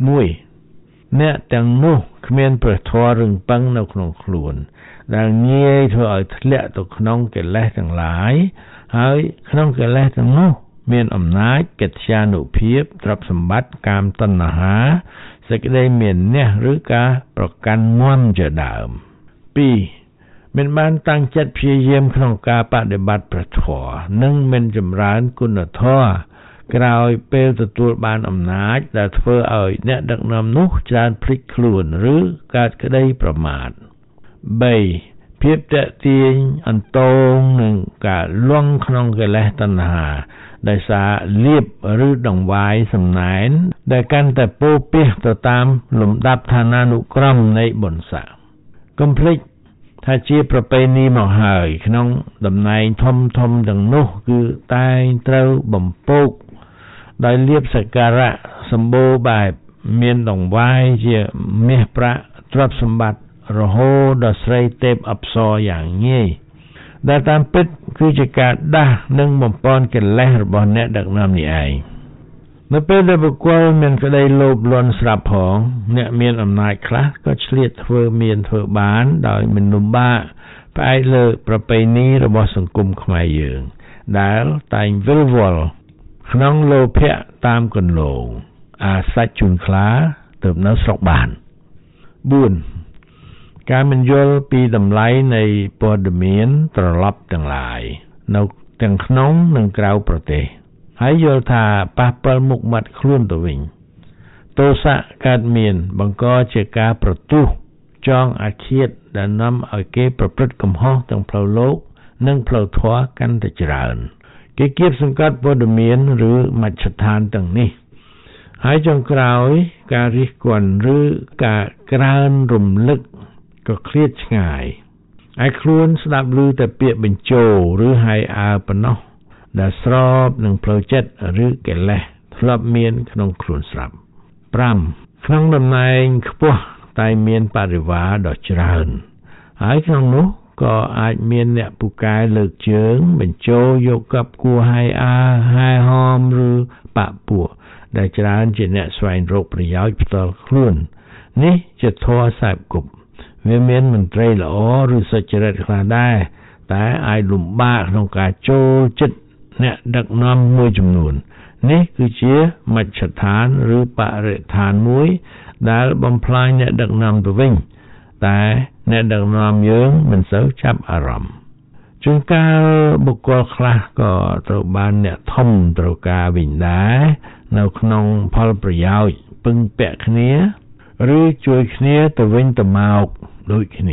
1អ្នកទាំងនោះគ្មានព្រះធម៌រឹងប៉ឹងនៅក្នុងខ្លួនដែលងាយធ្វើឲ្យធ្លាក់ទៅក្នុងកិលេសទាំងឡាយហើយក្នុងកិលេសទាំងនោះមានអំណាចកិត្យានុភាពទ្រព្យសម្បត្តិកាមតណ្ហាសេចក្តីមានះឬការប្រកាន់មាំជាដើម2មិនបានតាំងចិត្តព្យាយាមក្នុងការបដិបត្តិព្រះធម៌និងមិនចម្រើនគុណធម៌ក្រោយពេលទទួលបានអំណាចដែលធ្វើឲ្យអ្នកដឹកនាំនោះច្រើនភ្លេចខ្លួនឬកើតក្តីប្រមាទ 3. ភាពតាក់ទាញអន្ទងនឹងការលង់ក្នុងកិលេសតណ្ហាដោយសារលៀបឬដង្វាយសំណែនដែលកាន់តែពោពេះទៅតាមលំដាប់ឋានានុក្រមនៃបុណ្យស័ក្តិកុំភ្លេចថាជាប្រពៃណីមកហើយក្នុងតំណែងធំទាំងនោះគឺតែងត្រូវបំពោកដោយលៀបសក្ការៈសម្បូរបែបមានដង្វាយជាមាសប្រាក់ទ្រព្យសម្បត្តិរហូតដល់ស្រីទេពអប្សរយ៉ាងងាយដែលតាមពិតគឺជាការដាស់និងបំពន់កិលេសរបស់អ្នកដឹកនាំនេះឯងនៅពេលដែលបុគ្គលមានក្តីលោភលន់ស្រាប់ផងអ្នកមានអំណាចខ្លះក៏ឆ្លៀតធ្វើបានដោយមិនលំបាកផ្អែកលើប្រពៃណីរបស់សង្គមខ្មែរយើងដែលតែងវិលវល់ក្នុងលោភៈតាមកន្លងអាសាច់ជូនខ្លាទៅនៅស្រុកបាន 4. ការមិនយល់ពីតម្លៃនៃព័ត៌មានត្រឡប់ទាំងឡាយនៅទាំងក្នុងនិងក្រៅប្រទេសហើយយល់ថាប៉ះពាល់មុខមាត់ខ្លួនទៅវិញទោសៈកើតមានបង្កជាការប្រទុះចងអាឃាតដែលនាំឲ្យគេប្រព្រឹត្តកំហុសទាំងផ្លូវលោកនិងផ្លូវធម៌កាន់តែច្រើនគេគៀបសង្កត់ព័ត៌មានឬមជ្ឈដ្ឋានទាំងនេះហើយចុងក្រោយការរិះគន់ឬការក្រើនរំលឹកក៏ឃ្លាតឆ្ងាយឯខ្លួនស្ដាប់ឮតែពាក្យបញ្ជោឬហៅអើប៉ុណ្ណោះដែលស្របនឹងផ្លូវចិត្តឬកិលេសធ្លាប់មានក្នុងខ្លួនស្រាប់ 5. ក្នុងតំណែងខ្ពស់តែមានបរិវារដ៏ច្រើនហើយក្នុងនោះក៏អាចមានអ្នកពូកែលើកជើងបញ្ជោយកកັບគួរហៅអើហែហមឬបាក់ពួកដែលច្រើនជាអ្នកស្វែងរកប្រយោជន៍ផ្ទាល់ខ្លួននេះជាធម៌សែបគប់វាមានមន្ត្រីល្អឬសុចរិតខ្លះដែរតែអាចលំបាកក្នុងការចូលចិត្តអ្នកដឹកនាំមួយចំនួននេះគឺជាមជ្ឈដ្ឋានឬបរិស្ថានមួយដែលបំផ្លាញអ្នកដឹកនាំទៅវិញតែអ្នកដឹកនាំយើងមិនសូវចាប់អារម្មណ៍ជួនកាលបុគ្គលខ្លះក៏ត្រូវបានអ្នកធំត្រូវការវិញដែរនៅក្នុងផលប្រយោជន៍ពឹងពាក់គ្នាឬជួយគ្នាទៅវិញទៅមកដូចគ្នា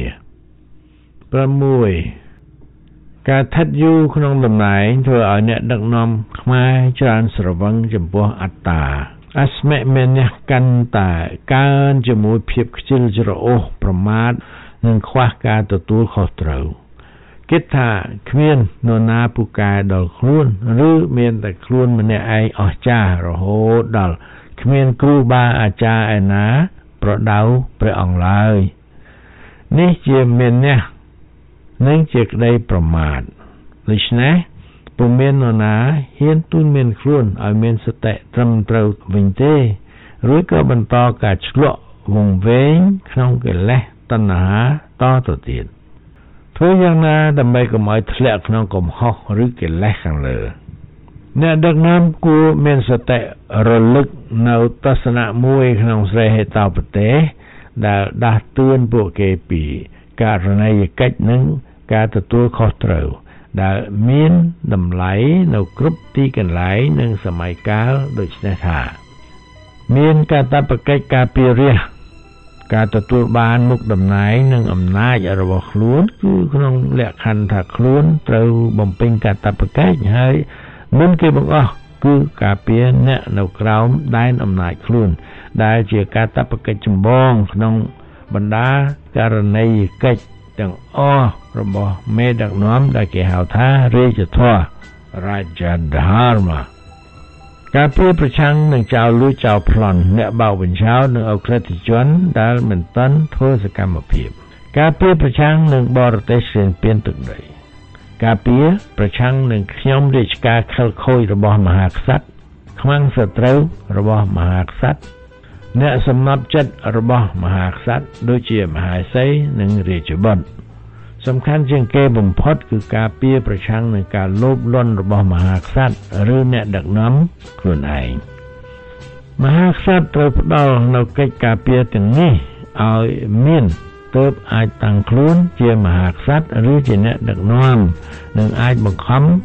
6. ការថិតយូរក្នុងតំណែងធ្វើឲ្យអ្នកដឹកនាំខ្មែរច្រើនស្រវឹងចំពោះអត្តាអស្មិមេនះកាន់តែកើនជាមួយភាពខ្ជិលច្រអូសប្រមាថនិងខ្វះការទទួលខុសត្រូវគិតថាគ្មាននរណាពូកែដល់ខ្លួនឬមានតែខ្លួនម្នាក់ឯងអស្ចារ្យរហូតដល់គ្មានគ្រូបាអាចារ្យឯណាប្រដៅព្រះអង្គឡើយនេះជាមានះនិងជាក្តីប្រមាទដូច្នេះពុំមាននរណាហ៊ានទូនមានខ្លួនឲ្យមានសតិត្រឹមត្រូវវិញទេរួចក៏បន្តការឆ្លក់វង្វេងក្នុងកិលេសតណ្ហាតទៅទៀតធ្វើយ៉ាងណាដើម្បីកុំឲ្យធ្លាក់ក្នុងកំហុសឬកិលេសខាងលើអ្នកដឹកនាំគួរមានសតិរលឹកនៅទស្សនៈមួយក្នុងស្រេហេតោប្រទេសដែលដាស់តឿនពួកគេពីករណីយកិច្ចនិងការទទួលខុសត្រូវដែលមានតម្លៃនៅគ្រប់ទីកន្លែងនិងសម័យកាលដូចនេះថាមានកាតព្វកិច្ចការពាររាស្ត្រការទទួលបានមុខតំណែងនិងអំណាចរបស់ខ្លួនគឺក្នុងលក្ខខណ្ឌថាខ្លួនត្រូវបំពេញកាតព្វកិច្ចហើយមុនគេបង្អស់គឺការពារអ្នកនៅក្រោមដែនអំណាចខ្លួនដែលជាកាតព្វកិច្ចចម្បងក្នុងបណ្ដាករណីយកិច្ចទាំងអស់របស់មេដឹកនាំដែលគេហៅថារាជធម៌ Raja Dharma ការព្រួយប្រឆាំងនឹងចោរលួចចោរប្លន់អ្នកបោកបញ្ឆោតនិងអក្រិតជនដែលមិនទាន់ធ្វើសកម្មភាពការព្រួយប្រឆាំងនឹងបរទេសស្រៀងពៀនទឹកដីការព្រួយប្រឆាំងនឹងខ្ញុំរាជការខិលខូចរបស់មហាក្សត្រខ្មាំងសត្រូវរបស់មហាក្សត្រអ្នកសំណប់ចិត្តរបស់មហាក្សត្រដូចជាមហាសីនិងរាជបុត្រសំខាន់ជាងគេបំផុតគឺការពារប្រឆាំងនឹងការលោភលន់របស់មហាក្សត្រឬអ្នកដឹកនាំខ្លួនឯងមហាក្សត្រត្រូវផ្ដល់នូវកិច្ចការពារទាំងនេះឲ្យមានទើបអាចតាំងខ្លួនជាមហាក្សត្រឬជាអ្នកដឹកនាំនិងអាចបង្ខំ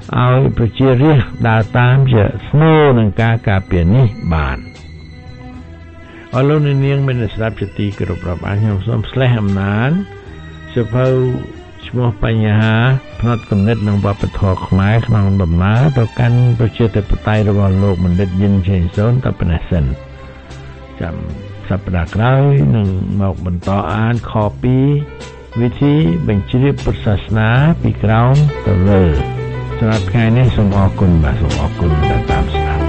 ឲ្យប្រជារាស្ត្រដើរតាមជាស្នូលនឹងការការពារនេះបានអរលោកនាងមានស្ដាប់ជាទីគោរពរាប់អានខ្ញុំសូមស្លេះអំណានសភៅឈ្មោះបញ្ហាផ្នែកគំនិតនិងវប្បធម៌ខ្មែរក្នុងដំណើរទៅកាន់ប្រជាធិបតេយ្យរបស់លោកបណ្ឌិតយិនឆេងសូនតប៉ុណ្ណេះសិនចាំសប្តាហ៍ក្រោយនឹងមកបន្តអានខ2វិធីបញ្ជ្រាបពុទ្ធសាសនាពីក្រោមទៅលើសម្រាប់ថ្ងៃនេះសូមអរគុណបាទសូមអរគុណដែលតាមស្ដាប់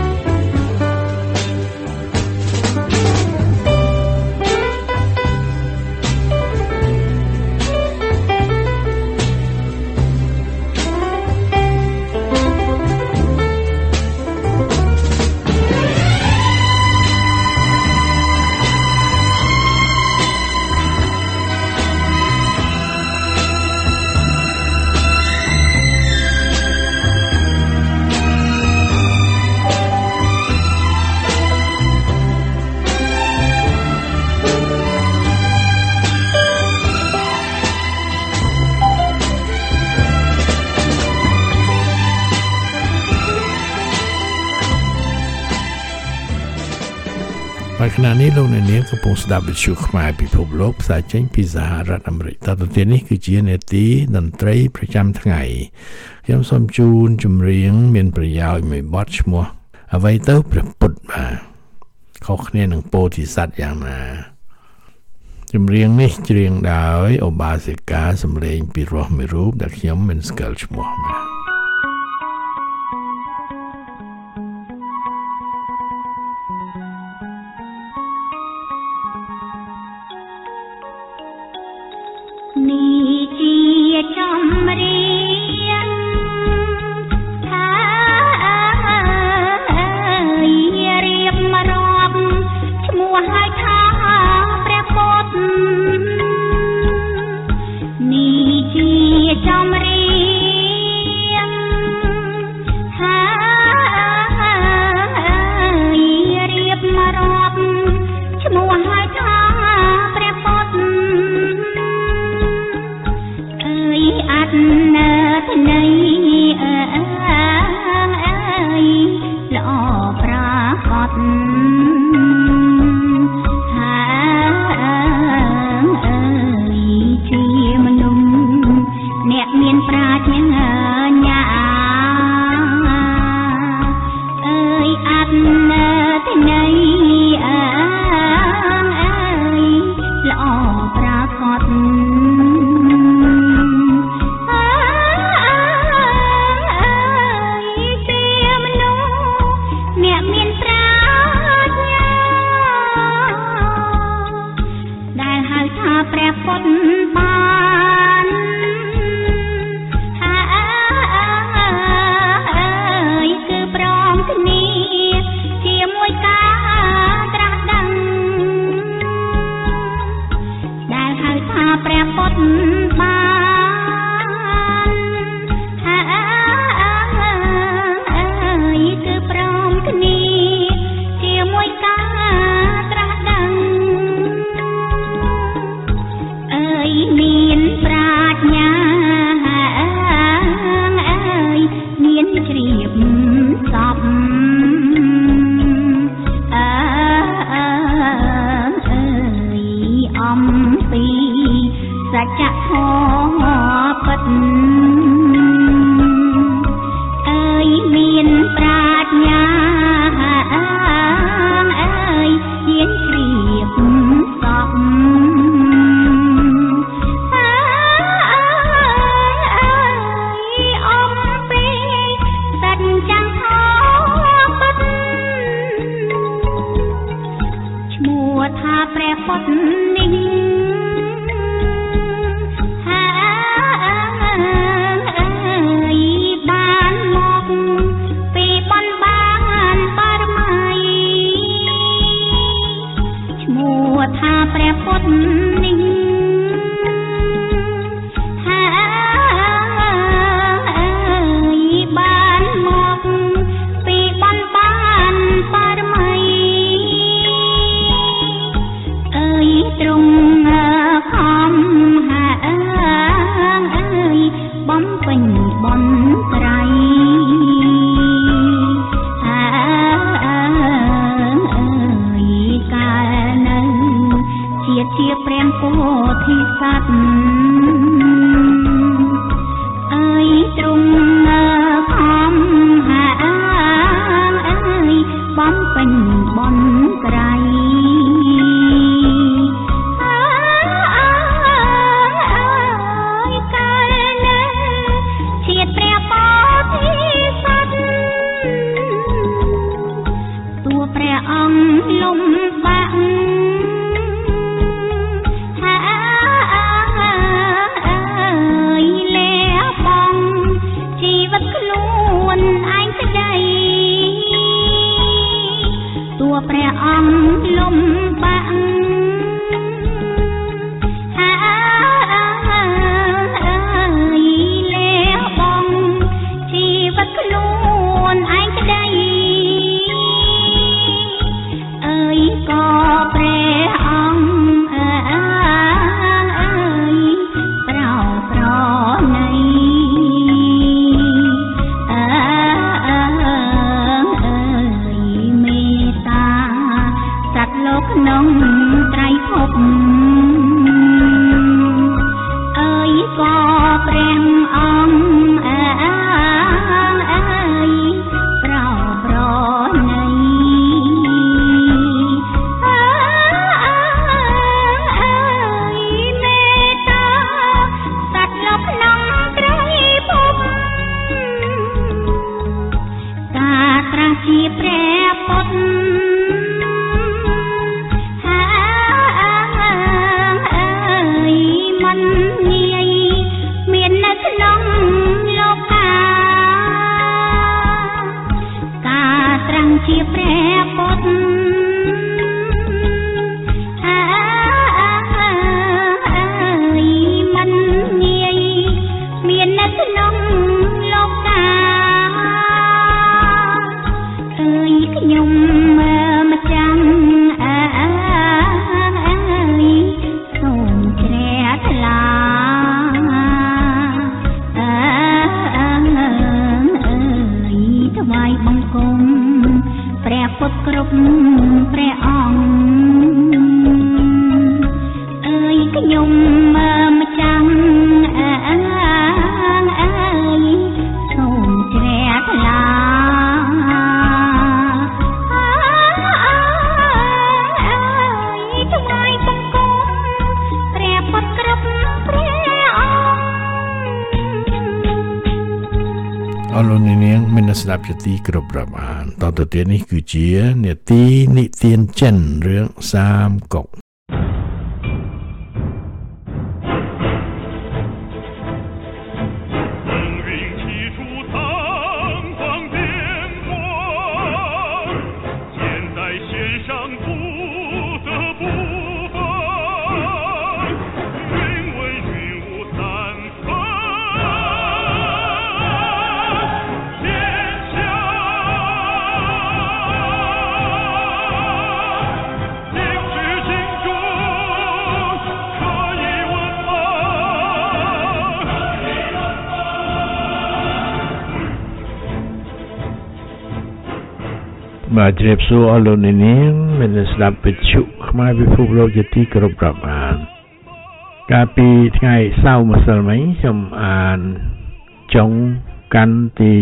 ខណៈនេះលោកអ្នកនាងកំពុងស្ដាប់វិទ្យុខ្មែរពិភពលោកផ្សាយចេញពីសហរដ្ឋអាមេរិកតទៅទៀតនេះគឺជានេតិតន្ត្រីប្រចាំថ្ងៃខ្ញុំសូមជូនចម្រៀងមានប្រយោជន៍មួយបទឈ្មោះអ្វីទៅព្រះពុទ្ធបាទខុសគ្នានឹងពោធិសត្វយ៉ាងណាចម្រៀងនេះច្រៀងដោយឧបាសិកាសំឡេងពីរោះមួយរូបដែលខ្ញុំមិនស្គាល់ឈ្មោះបាទ Hãy subscribe cho kênh Ghiền Mì Gõ để không bỏ lỡ អរលោកអ្នកនាងមានស្ដាប់ជាទីគោរពរាប់អានតទៅទៀតនេះគឺជានេតិនិទានចិនរឿងសាមកុកបាទជ្រាបសួរអស់លោកអ្នកនាងមានស្ដាប់វិទ្យុខ្មែរពិភពលោកជាទីគោរពរាប់អានកាលពីថ្ងៃសៅរ៍ម្សិលមិញខ្ញុំអានចុងកាន់ទី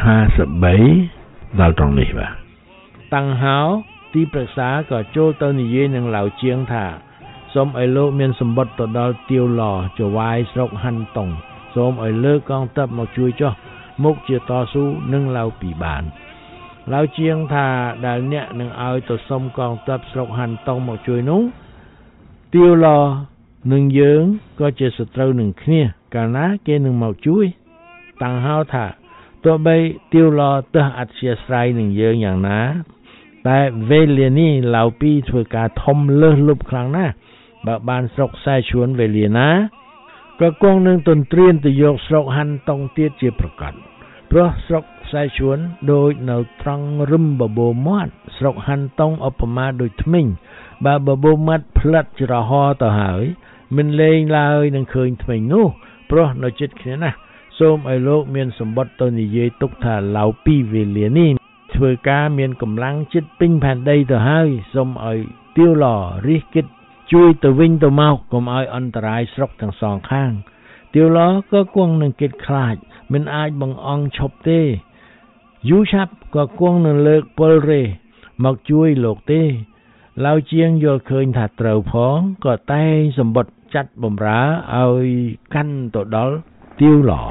53ដល់ត្រង់នេះបាទតាំងហៅទីប្រឹក្សាក៏ចូលទៅនិយាយនឹងឡាវជាងថាសូមឲ្យលោកមានសម្បត្តិទៅដល់ទាវឡចវាយស្រុកហាន់តុងសូមឲ្យលើកកងទ័ពមកជួយចុះមុខជាតស៊ូនឹងឡាវពីបានឡៅជាងថាដែលអ្នកនឹងឲ្យទៅសុំកងទ័ពស្រុកហាន់តុងមកជួយនោះទាវឡនឹងយើងក៏ជាសត្រូវនឹងគ្នាកាលណាគេនឹងមកជួយតាំងហៅថាទោះបីទាវឡទើសអធិស្ឋាននឹងយើងយ៉ាងណាតែវេលានេះឡៅពីធ្វើការធំលើសលប់ខ្លាំងណាស់បើបានស្រុកខ្សែជួនវេលាណាក៏គង់នឹងទន្ទ្រានទៅយកស្រុកហាន់តុងទៀតជាប្រកាសព្រោះស្រុកខ្សែជួនដូចនៅត្រង់រឹមបបោមាត់ស្រុកហាន់តុងឧបមាដូចធ្មេញបើបបោមាត់ផ្លិតច្រហោទៅហើយមិនលេងឡើយនឹងឃើញធ្មេញនោះព្រោះនៅជិតគ្នាណាស់សូមឲ្យលោកមានសម្បត្តិទៅនិយាយទុកថាឡៅពីវេលានេះធ្វើការមានកម្លាំងជិតពេញផែនដីទៅហើយសូមឲ្យទាវឡរិះគិតជួយទៅវិញទៅមកកុំឲ្យអន្តរាយស្រុកទាំងសងខាងទាវឡក៏គង់នឹងគិតខ្លាចមិនអាចបង្អង់ឈប់ទេយូឆាប់ក៏គង់នឹងលើកពលរេមកជួយលោកទេឡៅជាងយល់ឃើញថាត្រូវផងក៏តែងសម្បត្តិចាត់បំរើឲ្យកាន់ទៅដល់ទាវឡ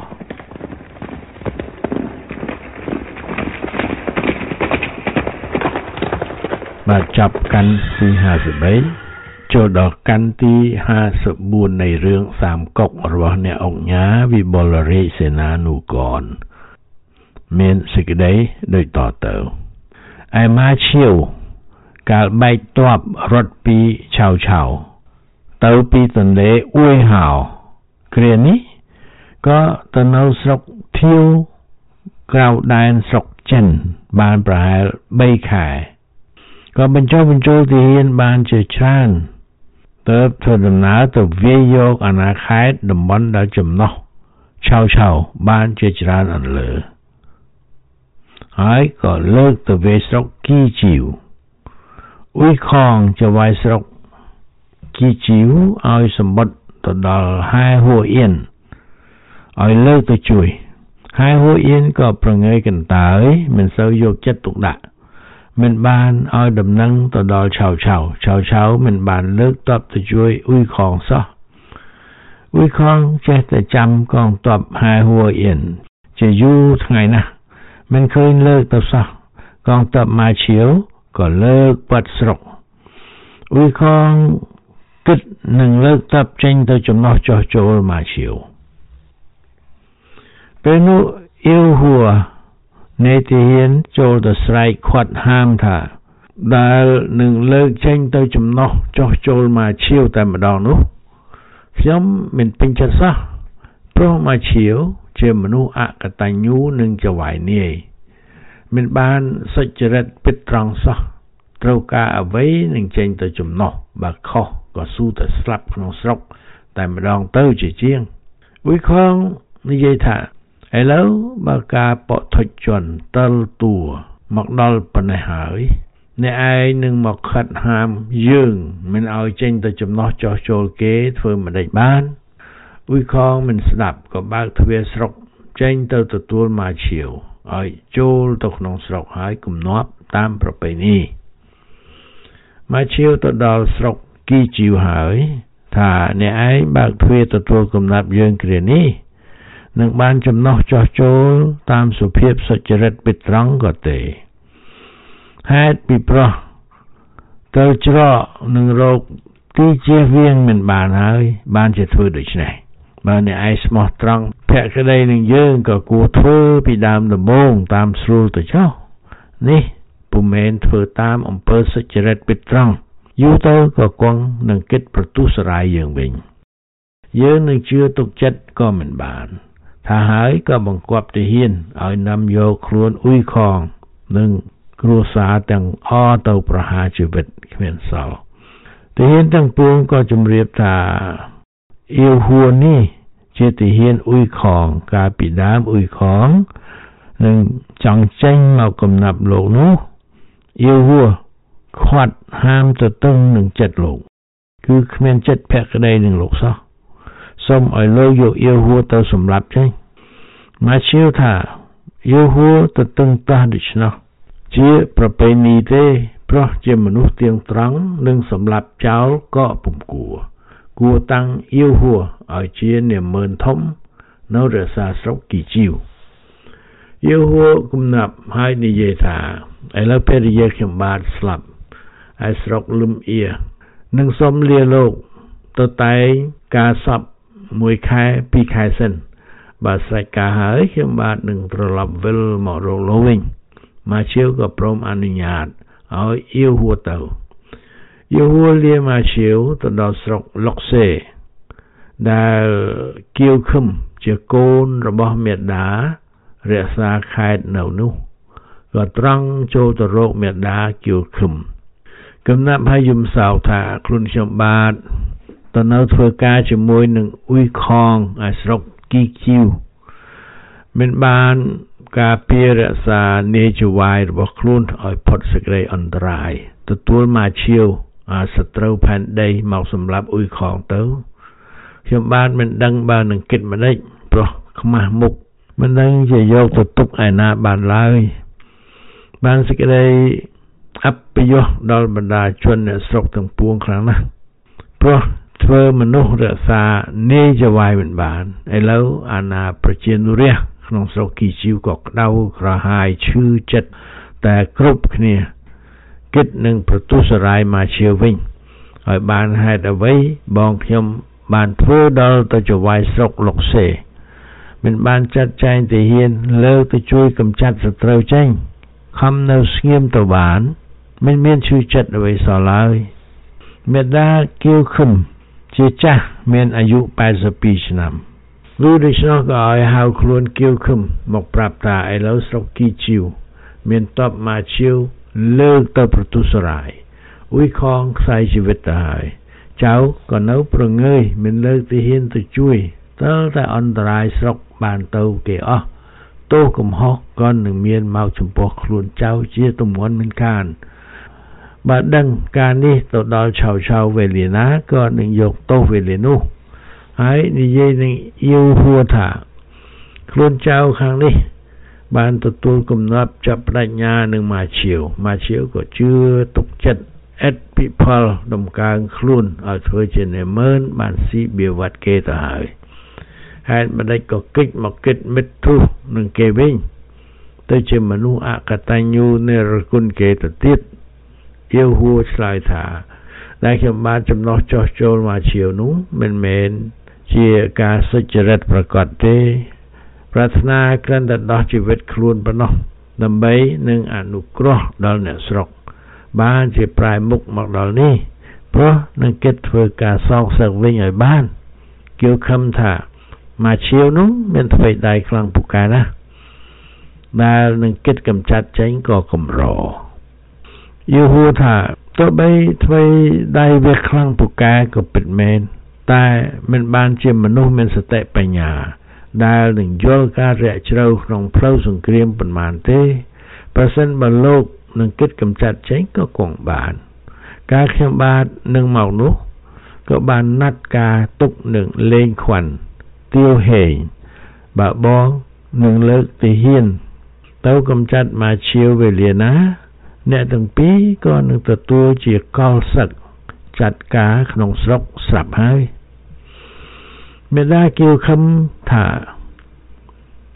បាទចាប់កាន់ទី53ចូលដល់កាន់ទី54នៃរឿងសាមកុករបស់អ្នកអង្គញាវិបុលរាជសេនានុគរមានសេចក្តីដូចតទៅឯម៉ាឈៀវកាលបែកទ័ពរត់ពីឆៅទៅពីទន្លេអ៊ុយហៅគ្រានេះក៏ទៅនៅស្រុកធាវក្រៅដែនស្រុកចិនបានប្រហែល3ខែក៏បញ្ចុះបញ្ចូលទាហានបានជាច្រើនទើបធ្វើដំណើរទៅវាយយកអាណាខេត្តតំបន់ដែលចំណោះឆៅបានជាច្រើនអន្លើហើយក៏លើកទៅវាយស្រុកគីជីវអ៊ុយខងចវាយស្រុកគីជីវឲ្យសម្បត្តិទៅដល់ហែហួអៀនឲ្យលើកទៅជួយហែហួអៀនក៏ប្រងើយកន្តើយមិនសូវយកចិត្តទុកដាក់មិនបានឲ្យដំណឹងទៅដល់ឆៅមិនបានលើកទ័ពទៅជួយអ៊ុយខងសោះអ៊ុយខងចេះតែចាំកងទ័ពហែហួអៀនជាយូរថ្ងៃណាស់មិនឃើញលើកទៅសោះកងទ័ពម៉ាឈៀវក៏លើកបាត់ស្រុកអ៊ុយខងគិតនឹងលើកទ័ពចេញទៅចំណោះចោះចូលម៉ាឈៀវពេលនោះអ៊ីវហួនេទាហានចូលទៅស្រែកខាត់ហាមថាដែលនឹងលើកចេញទៅចំណោះចោះចូលម៉ាឈៀវតែម្ដងនោះខ្ញុំមិនពេញចិត្តសោះព្រោះម៉ាឈៀវជាមនុស្សអកតញ្ញូនិងចវាយនាយមិនបានសុចរិតពិតត្រង់សោះត្រូវការអ្វីនឹងចេញទៅចំណោះបើខុសក៏ស៊ូតែស្លាប់ក្នុងស្រុកតែម្ដងទៅជាជាងអ៊ុយខងនិយាយថាឥឡូវបើការបថុជជន់តលតួមកដល់ប៉ុណ្ណេះហើយអ្នកឯងនឹងមកខិតហាមយើងមិនឲ្យចេញទៅចំណោះចោះចូលគេធ្វើមិនដេចបានអ៊ុយខងមិនស្ដាប់ក៏បើកទ្វារស្រុកចេញទៅទទួលម៉ាឈៀវឲ្យចូលទៅក្នុងស្រុកហើយគំនាប់តាមប្រពៃណីម៉ាឈៀវទៅដល់ស្រុកគីជីវហើយថាអ្នកឯងបើកទ្វារទទួលគំនាប់យើងគ្រានេះនឹងបានចំណោះចោះចូលតាមសុភាពសុចរិតពិតត្រង់ក៏ទេហេតុពីព្រោះទៅច្រកនឹងរោគទីជៀសវាងមិនបានហើយបានជាធ្វើដូច្នេះបើអ្នកឯងស្មោះត្រង់ភក្តីនឹងយើងក៏គួរធ្វើពីដើមដំបូងតាមស្រួលទៅចុះនេះពុំមែនធ្វើតាមអំពើសុចរិតពិតត្រង់យូរទៅក៏គង់នឹងគិតប្រទុសរាយយើងវិញយើងនឹងជឿទុកចិត្តក៏មិនបានថាហើយក៏បង្គាប់ទាហានឲ្យនាំយកខ្លួនអ៊ុយខងនិងគ្រួសារទាំងអស់ទៅប្រហារជីវិតគ្មានសល់ទាហានទាំងពួងក៏ជម្រាបថាអ៊ីវហួរនេះជាទាហានអ៊ុយខងកាលពីដើមអ៊ុយខងនឹងចង់ចេញមកកំណាប់លោកនោះអ៊ីវហួរខាត់ហាមទៅតឹងនឹងចិត្តលោកគឺគ្មានចិត្តភក្តីនឹងលោកសោះសូមឲ្យលោកយកអ៊ីវហួរទៅសម្លាប់ចេញមកជឿថាអ៊ីវហួរទៅតឹងតោះដូច្នោះជាប្រពៃណីទេព្រោះជាមនុស្សទៀងត្រង់នឹងសម្លាប់ចោលក៏ពុំគួរតាំងអ៊ីវហួរឲ្យជានាម៉ឺនធំនៅរក្សាស្រុកគីជីវអ៊ីវហួរគំនាប់ហើយនិយាយថាឥឡូវពេលនិយាយខ្ញុំបាទស្លាប់ហើយស្រុកលឹមអៀនឹងសូមលាលោកទៅតែងការសព1ខែ2ខែសិនបើស្រេចការហើយខ្ញុំបាទនឹងត្រឡប់វិលមករកលោកវិញមកជឿក៏ព្រមអនុញ្ញាតឲ្យអ៊ីវហួរទៅយូហួរលាមកជឿទៅដល់ស្រុកលុកសេដែលគៀវខឹមជាកូនរបស់មេដារក្សាខេត្តនៅនោះក៏ត្រង់ចូលទៅរកមេដាគៀវខឹមកំណាប់ឲ្យយំសោកថាខ្លួនខ្ញុំបាទទៅនៅធ្វើការជាមួយនឹងអ៊ុយខងឯស្រុកគីជីវមិនបានការពាររក្សានេជវាយរបស់ខ្លួនឲ្យផុតសេចក្តីអន្តរាយទទួលមកឈៀវសត្រូវផែនដីមកសម្រាប់អ៊ុយខងទៅខ្ញុំបាទមិនដឹងបើនឹងគិតម្ដេចព្រោះខ្មាស់មុខមិនដឹងជាយកទៅទុកឯណាបានឡើយបានសេចក្តីអបយសដល់បណ្ដាជនអ្នកស្រុកទាំងពួងខ្លាំងណាស់ព្រោះធ្វើមនុស្សរក្សានេជវាយមិនបានឥឡូវអាណាប្រជានុរាស្ត្រក្នុងស្រុកគីជីវក៏ក្តៅក្រហាយឈឺចិត្តតែគ្រប់គ្នាគិតនឹងប្រទុសរាយមកជាវិញឲ្យបានហេតុអ្វីបងខ្ញុំបានធ្វើដល់ទៅចវាយស្រុកលុកសេមិនបានចាត់ចែងទាហានលើកទៅជួយកម្ចាត់សត្រូវចេញខំនៅស្ងៀមទៅបានមិនមានឈឺចិត្តអ្វីសោះឡើយមេដាគៀវខឹមជាចាស់មានអាយុ82ឆ្នាំលុះដូច្នោះក៏ឲ្យហៅខ្លួនគៀវខឹមមកប្រាប់ថាឥឡូវស្រុកគីជីវមានតបមកជៀវលើកទៅប្រទុសរាយអ៊ុយខងខ្សែជីវិតទៅហើយចៅក៏នៅប្រងើយមិនលើកទាហានទៅជួយតើតែអន្តរាយស្រុកបានទៅគេអស់ទោសកំហុសក៏នឹងមានមកចំពោះខ្លួនចៅជាទម្ងន់មិនខានបើដឹងការនេះទៅដល់ឆៅវេលាណាក៏នឹងយកទោសវេលានោះហើយនិយាយនឹងអ៊ីវហួរថាខ្លួនចៅខាងនេះបានទទួលគំនាប់ចាប់បដិញ្ញានឹងមកឈៀវក៏ជឿទុកចិត្តឥតពិផលដំកើងខ្លួនឲ្យធ្វើជានាម៉ឺនបានស៊ីបៀវត្តគេទៅហើយហេតុម្ដេចក៏កិច្ចមកគិតមិត្តទុះនឹងគេវិញទៅជាមនុស្សអកតញ្ញូនិរគុណគេទៅទៀតអ៊ីវហួរឆ្លើយថាដែលខ្ញុំបានចំណោះចោះចូលមកឈៀវនោះមិនមែនជាការសុចរិតប្រកបទេប្រាថ្នាគ្រាន់តែដោះជីវិតខ្លួនប៉ុណ្ណោះដើម្បីនឹងអនុគ្រោះដល់អ្នកស្រុកបានជាប្រែមុខមកដល់នេះព្រោះនឹងគិតធ្វើការសងសឹកវិញឲ្យបានគៀវខឹមថាមកឈៀវនោះមានអ្វីដៃខ្លាំងពូកែណាដែលនឹងគិតកម្ចាត់ចេញក៏កម្រយូហួរថាទោះបីអ្វីដៃវាខ្លាំងពូកែក៏ពិតមែនតែមិនបានជាមនុស្សមានសតិបញ្ញាដែលនឹងយល់ការរាក់ជ្រៅក្នុងផ្លូវសង្គ្រាមប៉ុន្មានទេប្រសិនបើលោកនឹងគិតកម្ចាត់ចេញក៏គង់បានការខ្ញុំបាទនឹងមកនោះក៏បានណាត់ការទុកនឹងលេងខ្វាន់ទាវហេងបើបងនឹងលើកទាហានទៅកម្ចាត់មកឈៀវវេលាណាអ្នកទាំងពីរក៏នឹងទទួលជាកលសឹកចាត់ការក្នុងស្រុកស្រាប់ហើយមេដាគៀវខឹមថា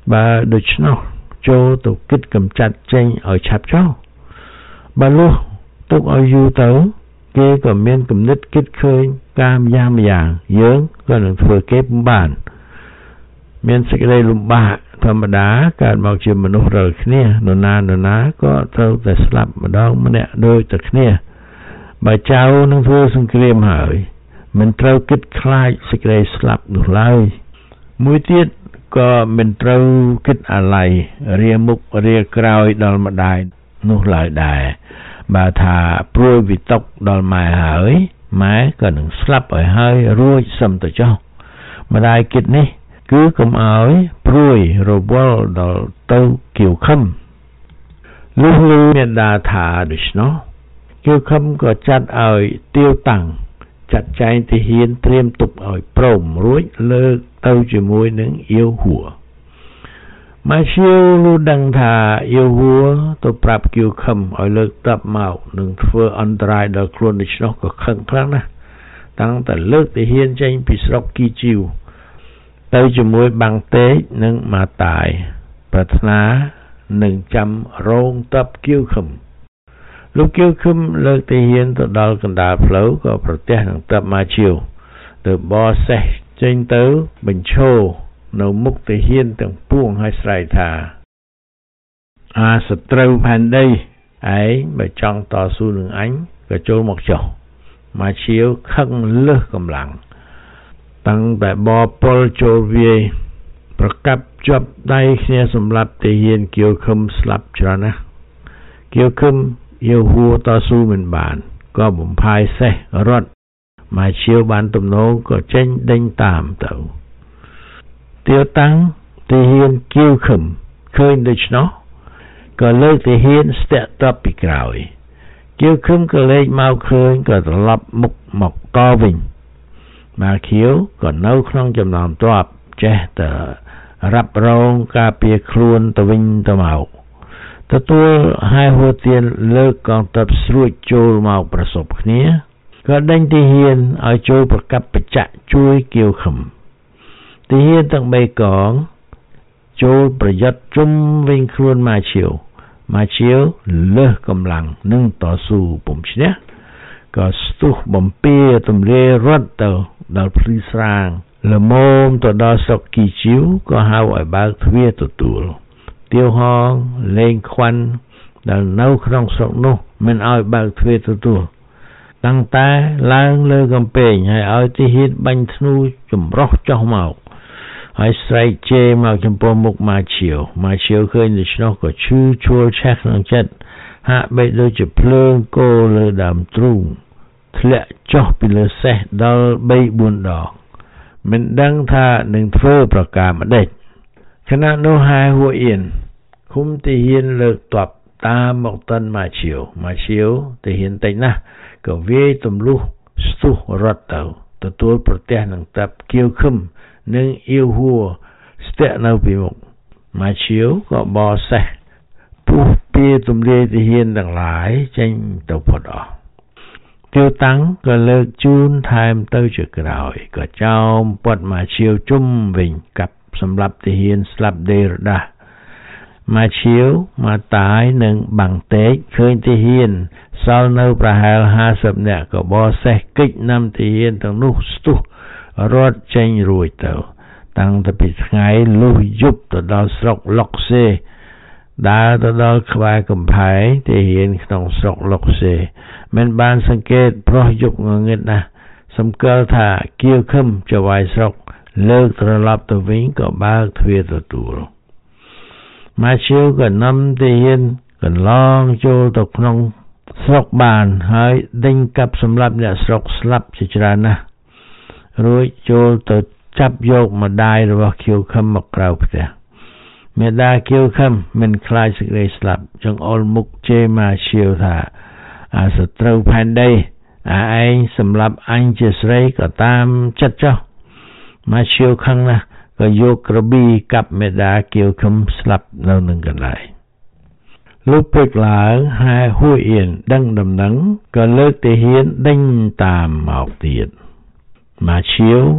បើដូច្នោះចូលទៅគិតកំចាត់ចេញឲ្យឆាប់ចុះបើលុះទុកឲ្យយូរទៅគេក៏មានគំនិតគិតឃើញការយ៉ាងយើងក៏នឹងធ្វើគេពុំបានមានសេចក្តីលំបាកធម្មតាកើតមកជាមនុស្សរាល់គ្នានរណាក៏ត្រូវតែស្លាប់ម្ដងម្នាក់ដូចតែគ្នាបើចៅនឹងធ្វើសង្គ្រាមហើយមិនត្រូវគិតខ្លាចសេចក្តីស្លាប់នោះឡើយមួយទៀតក៏មិនត្រូវគិតអាល័យរាមុខរាក្រោយដល់ម្ដាយនោះឡើយដែរបើថាព្រួយវិតកដល់ម៉ែហើយម៉ែក៏នឹងស្លាប់ឲ្យហើយរួចសឹមទៅចុះម្ដាយគិតនេះគឺកុំឲ្យព្រួយរវល់ដល់ទៅគៀវខឹមលុះលឺមេដាថាដូច្នោះគៀវខឹមក៏ចាត់ឲ្យទាវតាំងចាត់ចែងទាហានត្រៀមទុកឲ្យព្រមរួចលើកទៅជាមួយនឹងអៀវហួរម៉ាឈៀវលុះដឹងថាអៀវហួរទៅប្រាប់គៀវខឹមឲ្យលើកទ័ពមកនឹងធ្វើអន្តរាយដល់ខ្លួនដូច្នោះក៏ខឹងខ្លាំងណាស់តាំងតែលើកទាហានចេញពីស្រុកគីជីវទៅជាមួយបាំងតេកនិងម៉ាតាយប្រាថ្នានឹងចាំរងទ័ពគៀវខឹមលោកគៀវខឹមលើកទាហានទៅដល់កណ្ដាលផ្លូវក៏ប្រទះនឹងទ័ពម៉ាឈៀវទៅបរសេះចេញទៅបញ្ឈរនៅមុខទាហានទាំងពួងឲ្យស្រែកថាសត្រូវផែនដីឯងបើចង់តស៊ូនឹងអញក៏ចូលមកចុះម៉ាឈៀវខឹងលើសកម្លាំងតាំងតែបបពលចូលវាយប្រកាប់ជាប់ដៃគ្នាសម្រាប់ទាហានគៀវខឹមស្លាប់ច្រើនណាស់គៀវខឹមយាវហួរតស៊ូមិនបានក៏បំផាយសេះរត់ម៉ាឈៀវបានទំនោរក៏ចេញដេញតាមទៅទាវតាំងទាហានគៀវខឹមឃើញដូច្នោះក៏លើកទាហានស្ទាក់ទ័ពពីក្រោយគៀវខឹមក៏លេចមកឃើញក៏ត្រឡប់មុខមកតវិញម៉ាខៀវក៏នៅក្នុងចំណោមទ័ពចេះតែរ៉ាប់រងការពារខ្លួនទៅវិញទៅមកទទួលហើយហួរទៀនលើកកងទ័ពស្រួចចូលមកប្រសពគ្នាក៏ដេញទាហានឲ្យចូលប្រកាប់បច្ចៈជួយគៀវខឹមទាហានទាំង3កងចូលប្រយុទ្ធជុំវិញខ្លួនម៉ាឈៀវលើសកម្លាំងនឹងតស៊ូពុំឈ្នះក៏ស្ទុះបំពេទម្លាយរត់ទៅដល់ភ្លឺស្រាងល្មមទៅដល់ស្រុកគីជីវក៏ហៅឲ្យបើកទ្វារទទួលទាវហងលេងខ្វាន់ដែលនៅក្នុងស្រុកនោះមិនឲ្យបើកទ្វារទទួលតាំងតែឡើងលើកំពែងហើយឲ្យទាហានបាញ់ធ្នូចម្រោះចុះមកហើយស្រែកជេរមកចំពោះមុខម៉ាឈៀវឃើញដូច្នោះក៏ឈឺជួលឆេះក្នុងចិត្តហាក់បីដូចជាភ្លើងគោលើដើមទ្រូងធ្លាក់ចុះពីលើសេះដល់ 3-4 ដងមិនដឹងថានឹងធ្វើប្រការម្ដេចខណៈនោះហើយហួរអៀនឃុំទាហានលើកទ័ពតាមមកតិនម៉ាឈៀវទាហានតិចណាស់ក៏វាយទម្លុះស្ទុះរត់ទៅទទួលប្រទះនឹងទ័ពគៀវខឹមនិងអៀវហួរស្ទាក់នៅពីមុខម៉ាឈៀវក៏បរសេះពុះពីទម្លាយទាហានទាំងឡាយចេញទៅផុតអស់ទាវតាំងក៏លើកជូនថែមទៅជាក្រោយក៏ចោមពាត់ម៉ាឈៀវជុំវិញកាប់សម្រាប់ទាហានស្លាប់ដេរដាស់ម៉ាឈៀវម៉ាតាយនិងបាំងតេកឃើញទាហានសល់នៅប្រហែល50នាក់ក៏បរសេះកិច្ចនាំទាហានទាំងនោះស្ទុះរត់ចេញរួចទៅតាំងតែពីថ្ងៃលុះយប់ទៅដល់ស្រុកឡុកសេដើរទៅដល់ក្បែរកំផែងទាហានក្នុងស្រុកឡុកសេមិនបានសង្កេតព្រោះយប់ងងឹតណាស់សម្គាល់ថាគៀវខឹមចវាយស្រុកលើកត្រឡប់ទៅវិញក៏បើកទ្វារទទួលម៉ាឈៀវក៏នាំទាហានកន្លងចូលទៅក្នុងស្រុកបានហើយដេញកាប់សម្លាប់អ្នកស្រុកស្លាប់ជាច្រើនណាស់រួចចូលទៅចាប់យកម្ដាយរបស់គៀវខឹមមកក្រៅផ្ទះមេដាគៀវខឹមមិនខ្លាចសេចក្តីស្លាប់ចង្អុលមុខជេរម៉ាឈៀវថាសត្រូវផែនដីឯងសម្រាប់អញជាស្រីក៏តាមចិត្តចុះម៉ាឈៀវខឹងណាស់ក៏យកក្រប៊ីកាប់មេដាគៀវខឹមស្លាប់នៅនឹងកន្លែងលុះព្រឹកឡើងហើយហួរអៀនដឹងដំណឹងក៏លើកទាហានដេញតាមមកទៀតម៉ាឈៀវ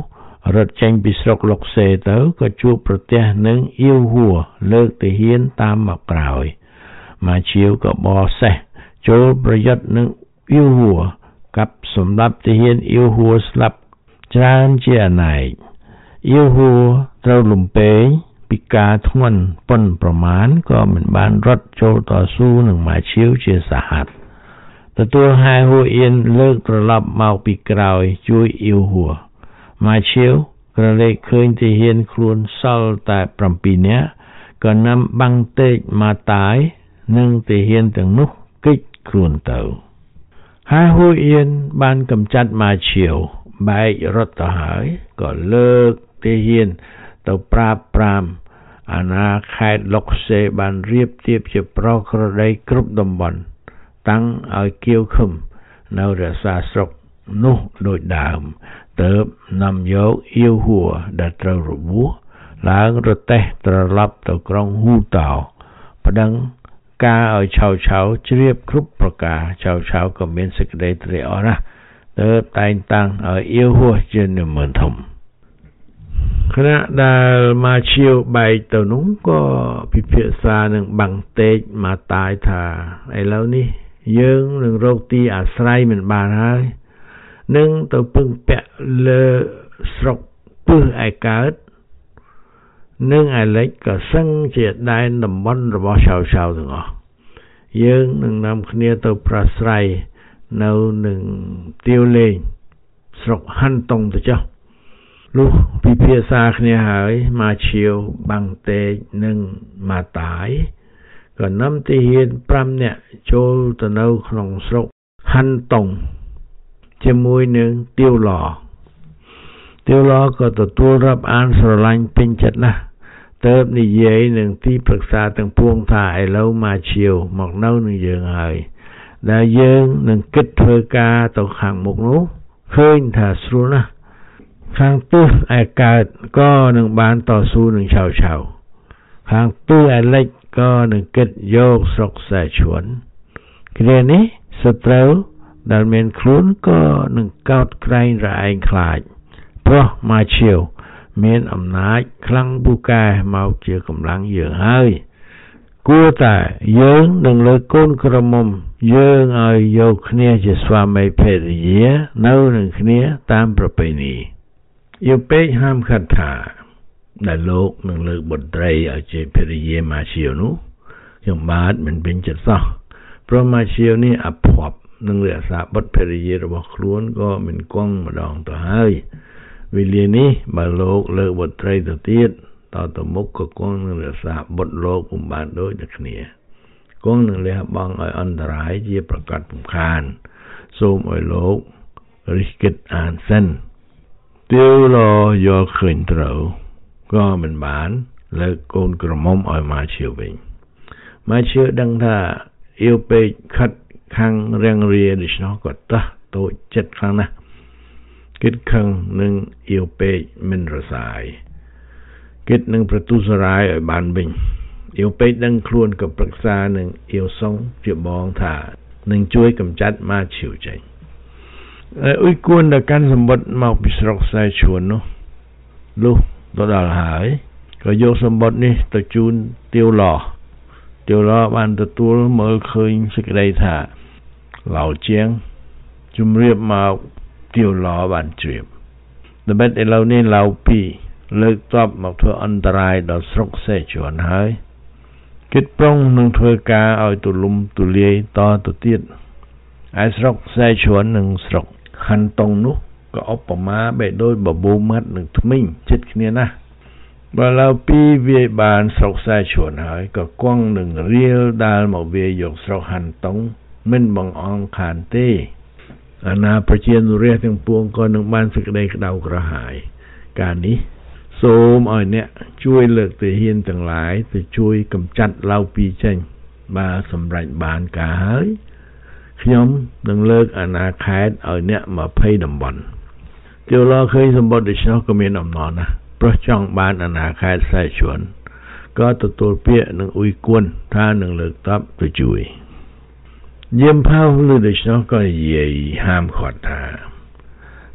រត់ចេញពីស្រុកលុកសេទៅក៏ជួបប្រទះនឹងអៀវហួរលើកទាហានតាមមកក្រោយម៉ាឈៀវក៏បរសេះចូលប្រយុទ្ធនឹងអៀវហួរកាប់សម្លាប់ទាហានអៀវហួរស្លាប់ច្រើនជាអនេកអៀវហួរត្រូវលំពេងពីការធ្ងន់ប៉ុនប្រមាណក៏មិនបានរត់ចូលតស៊ូនឹងម៉ាឈៀវជាសាហាវទទួលហែហួរអៀនលើកត្រឡប់មកពីក្រោយជួយអៀវហួរម៉ាឈៀវក្រឡេកឃើញទាហានខ្លួនសល់តែ7នាក់ក៏នាំបាំងតេកមកតាយនិងទាហានទាំងនោះគេចខ្លួនទៅហែហួរអៀនបានកម្ចាត់ម៉ាឈៀវបែករត់ទៅហើយក៏លើកទាហានទៅប្រាប់ប្រាំអាណាខេត្តលុកសេបានរៀបទៀបជាប្រក្រតីគ្រប់តំបន់តាំងឲ្យគៀវខឹមនៅរក្សាស្រុកនោះដូចដើមទើបនាំយកអៀវហួរដែលត្រូវរបួសឡើងរទេះត្រឡប់ទៅក្រុងហ៊ូតោប្តឹងការឲ្យឆៅជ្រាបគ្រប់ប្រការឆៅក៏មានសេចក្តីត្រេកអរណាស់ទើបតែងតាំងឲ្យអៀវហួរជានិមឺនធំខណៈដែលម៉ាឈៀវបែកទៅនោះក៏ពិភាក្សានឹងបាំងតេកមកតាយថាឥឡូវនេះយើងនឹងរកទីអាស្រ័យមិនបានហើយនឹងទៅពឹងពាក់លើស្រុកពឹសឯកើតនិងឯលិចក៏សឹងជាដែនតំបន់របស់ឆៅទាំងអស់យើងនឹងនាំគ្នាទៅប្រស្រ័យនៅនឹងទាវលេងស្រុកហាន់តុងទៅចុះលុះពិភាក្សាគ្នាហើយម៉ាឈៀវបាំងតេកនិងម៉ាតាយក៏នាំទាហាន5នាក់ចូលទៅនៅក្នុងស្រុកហាន់តុងជាមួយនឹងទាវឡក៏ទទួលរាប់អានស្រឡាញ់ពេញចិត្តណាស់ទើបនិយាយនឹងទីប្រឹក្សាទាំងពួងថាឥឡូវម៉ាឈៀវមកនៅនឹងយើងហើយដែលយើងនឹងគិតធ្វើការទៅខាងមុខនោះឃើញថាស្រួលណាស់ខាងទិសឯកើតក៏នឹងបានតស៊ូនឹងឆៅខាងទិសឯលិចក៏នឹងគិតយកស្រុកសែឈួនគ្នានេះសត្រូវដែលមានខ្លួនក៏នឹងកោតក្រែងរឯងខ្លាចព្រោះម៉ាឈៀវមានអំណាចខ្លាំងពូកែមកជាកម្លាំងយើងហើយគួរតែយើងនឹងលើកកូនក្រមុំយើងឲ្យយកគ្នាជាស្វាមីភរិយានៅនឹងគ្នាតាមប្រពៃណីយកពេកហាមឃាត់ថាដែលលោកនឹងលើកបុត្រីឲ្យជាភរិយាម៉ាឈៀវនោះខ្ញុំបាទមិនពេញចិត្តសោះព្រោះម៉ាឈៀវនេះអភ័ព្វនឹងរក្សាបុត្រភរិយារបស់ខ្លួនក៏មិនគង់ម្ដងទៅហើយវេលានេះបើលោកលើកបុត្រីទៅទៀតតទៅមុខក៏គង់នឹងរក្សាបុត្រលោកពុំបានដូចតែគ្នាគង់នឹងលះបង់ឲ្យអន្តរាយជាប្រកាសពំខានសូមឲ្យលោករិះគិតអានសិនទាវឡយល់ឃើញត្រូវក៏មិនបានលើកកូនក្រមុំឲ្យម៉ាឈៀវវិញម៉ាឈៀវដឹងថាអៀវពេកខិតខាងរាំងរាដូច្នោះក៏តោះតូចចិត្តខ្លាំងណាស់គិតខឹងនឹងអៀវពេកមិនរសាយគិតនឹងប្រទុសរាយឲ្យបានវិញអៀវពេកដឹងខ្លួនក៏ប្រឹក្សានឹងអៀវសុងជាបងថានឹងជួយកម្ចាត់ម៉ាឈៀវចេញអ៊ុយគួនដែលកាន់សម្បត្តិមកពីស្រុកសែឈួននោះលុះទៅដល់ហើយក៏យកសម្បត្តិនេះទៅជូនទាវឡបានទទួលមើលឃើញសេចក្តីថាឡៅជាងជំរាបមកទាវឡបានជ្រាបត្បិតឥឡូវនេះឡៅ2លើកតបមកធ្វើអន្តរាយដល់ស្រុកសែឈួនហើយគិតប្រុងនឹងធ្វើការឲ្យទូលំទូលាយតទៅទៀតឯស្រុកសែឈួននិងស្រុកហាន់តុងនោះក៏ឧបមាបែបដូចបបូរម៉ាត់នឹងធ្មេញចិត្តគ្នាណាស់បើឡៅ2វាយបានស្រុកសែឈួនហើយក៏គង់នឹងរៀលដាលមកវាយយកស្រុកហាន់តុងមិនបងអងខានទេអាណាប្រជានុរាស្ត្រទាំងពួងក៏នឹងបានសេចក្តីក្តៅក្រហាយការនេះសូមឲ្យអ្នកជួយលើកទាហានទាំងឡាយទៅជួយកម្ចាត់ឡៅ2ចេញបើសម្រេចបានការហើយខ្ញុំនឹងលើកអាណាខេត្តឲ្យអ្នក20តំបន់ទាវឡឃើញសម្បត្តិដូច្នោះក៏មានអំណរណាស់ព្រោះចង់បានអាណាខេត្តសែឈួនក៏ទទួលពាក្យនឹងអ៊ុយគួនថានឹងលើកតបទៅជួយយាមផៅលើដូច្នោះក៏និយាយហាមឃាត់ថា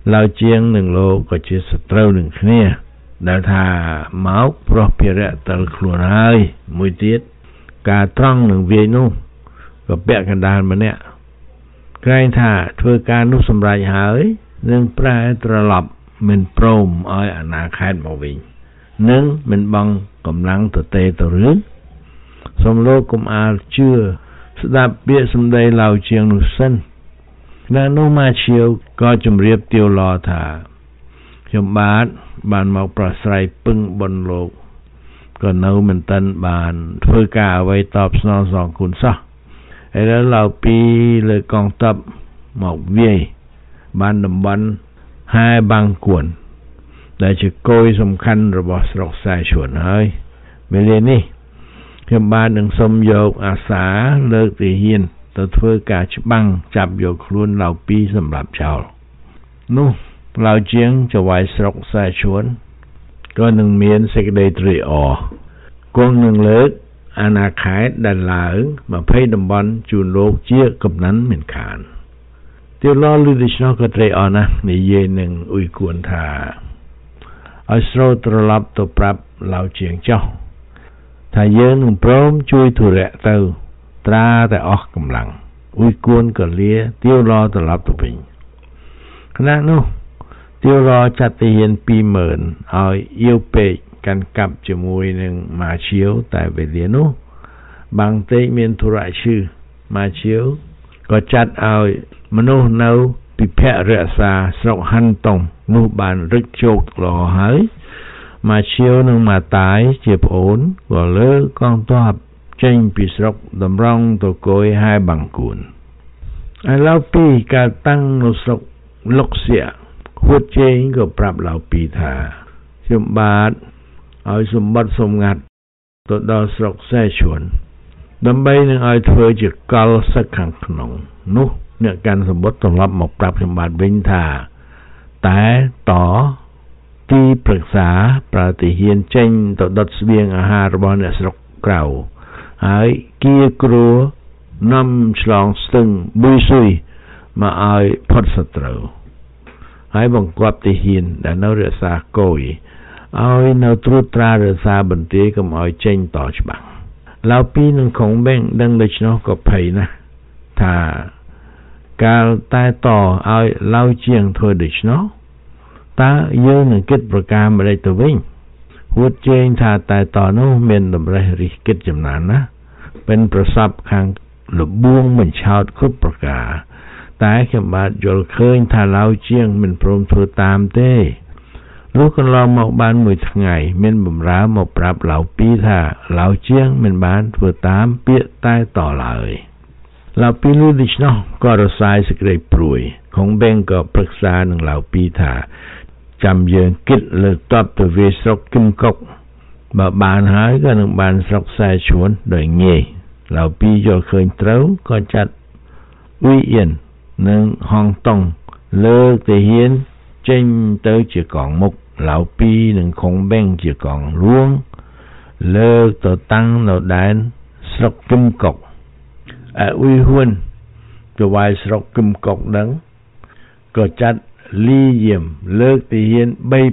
ឡៅជាងនឹងលោកក៏ជាសត្រូវនឹងគ្នាដែលថាមកប្រោះភារៈតលខ្លួនហើយមួយទៀតការត្រង់នឹងវាយនោះក៏ពាក់កណ្ដាលម្នាក់ក្រែងថាធ្វើការនោះសម្រេចហើយនឹងប្រែត្រឡប់មិនព្រមឲ្យអាណាខេត្តមកវិញនឹងមិនបង់កម្លាំងទៅទេទៅរឿងសូមលោកកុំអាលជឿស្ដាប់ពាក្យសម្ដីឡៅជាងនោះសិននៅនោះមកឈៀវក៏ជម្រាបទាវឡថាខ្ញុំបានមកប្រស្រ័យពឹងបនលោកក៏នៅមិនទាន់បានធ្វើការអ្វីតបស្នងសងគុណសោះឥឡូវឡៅពីលើកងទ័ពមកវាយបានតំបន់ហាបាំងគួនដែលជាគោលសំខាន់របស់ស្រុកខ្សែឈួនហើយវេលានេះខ្ញុំបាននឹងសូមយកអាសាលើកទាហានទៅធ្វើការច្បាំងចាប់យកខ្លួនឡៅពីសម្រាប់ចោលនោះឡៅជាងចវាយស្រុកខ្សែឈួនក៏នឹងមានសេចក្តីត្រេកអរគង់នឹងលើកអាណាខេត្តដែលឡើង20តំបន់ជូនលោកជាកំណត់មិនខានទាវឡឮដូច្នោះក៏ត្រេកអរណាស់និយាយនឹងអ៊ុយគួនថាឲ្យស្រូវត្រឡប់ទៅប្រាប់ឡៅជាងចោះថាយើងនឹងព្រមជួយធុរៈទៅត្រាតែអស់កម្លាំងអ៊ុយគួនក៏លាទាវឡត្រឡប់ទៅវិញខណៈនោះទាវឡចាត់ទាហាន 20000 ឲ្យអៀវពេកកាន់កាប់ជាមួយនឹងម៉ាឈៀវតែវេលានោះបាំងតេកមានធុរៈឈឺម៉ាឈៀវក៏ចាត់ឲ្យមនុស្សនៅពិភៈរក្សាស្រុកហាន់តុងនោះបានរឹកជោគឡហើយម៉ាឈៀវនិងម៉ាតាយជាប្អូនក៏លើកងទ័ពចេញពីស្រុកតម្រង់ទៅគយហើយបាំងគួនឥឡូវពីការតាំងនៅស្រុកលុកសៀហួតជេងក៏ប្រាប់ឡៅពីថាខ្ញុំបាទឲ្យសម្បត្តិសម្ងាត់ទៅដល់ស្រុកខ្សែឈួនដើម្បីនឹងឲ្យធ្វើជាកលសឹកខាងក្នុងនោះអ្នកកាន់សម្បត្តិត្រឡប់មកប្រាប់ខ្ញុំបាទវិញថាតែតទីប្រឹក្សាប្រតិហានចេញទៅដុតស្បៀងអាហាររបស់អ្នកស្រុកក្រៅហើយគៀគ្រួនាំឆ្លងស្ទឹងប៊ុយស៊ុយមកឲ្យផុតសត្រូវហើយបង្គាប់ទាហានដែលនៅរក្សាគយឲ្យនៅត្រួតត្រារក្សាបន្ទាយកុំឲ្យចេញតច្បាំងឡៅពីនឹងខងបេងដឹងដូច្នោះក៏ភ័យណាស់ថាកាលតែតឲ្យឡៅជាងធ្វើដូច្នោះតើយើងនឹងគិតប្រការម្ដេចទៅវិញហួតជេងថាតែតនោះមានតម្រេះរិះគិតចំណានណាเป็นប្រសពខាងលបួងមិនឆោតគ្រប់ប្រការតែខ្ញុំបាទយល់ឃើញថាឡៅជាងមិនព្រមធ្វើតាមទេលុះកន្លងមកបានមួយថ្ងៃមានបម្រើមកប្រាប់ឡៅពីថាឡៅជាងមិនបានធ្វើតាមពាក្យតែតឡើយឡៅពីលុះដូច្នោះក៏រសាយសេចក្តីព្រួយខងបេងក៏ប្រឹក្សានឹងឡៅពីថាចាំយើងគិតលើកតបទៅវាស្រុកគឹមកុកបើបានហើយក៏នឹងបានស្រុកខ្សែឈួនដោយងាយឡៅពីយល់ឃើញត្រូវក៏ចាត់អ៊ុយអៀននិងហងតុងលើកទាហានចេញទៅជាកងមុខឡៅពីនិងខងបេងជាកងរួងលើកទៅតាំងនៅដែនស្រុកគឹមកុកអ៊ុយហ៊ួនទៅវាយស្រុកគឹមកុកដឹងក៏ចាត់លីយាមលើកទាហាន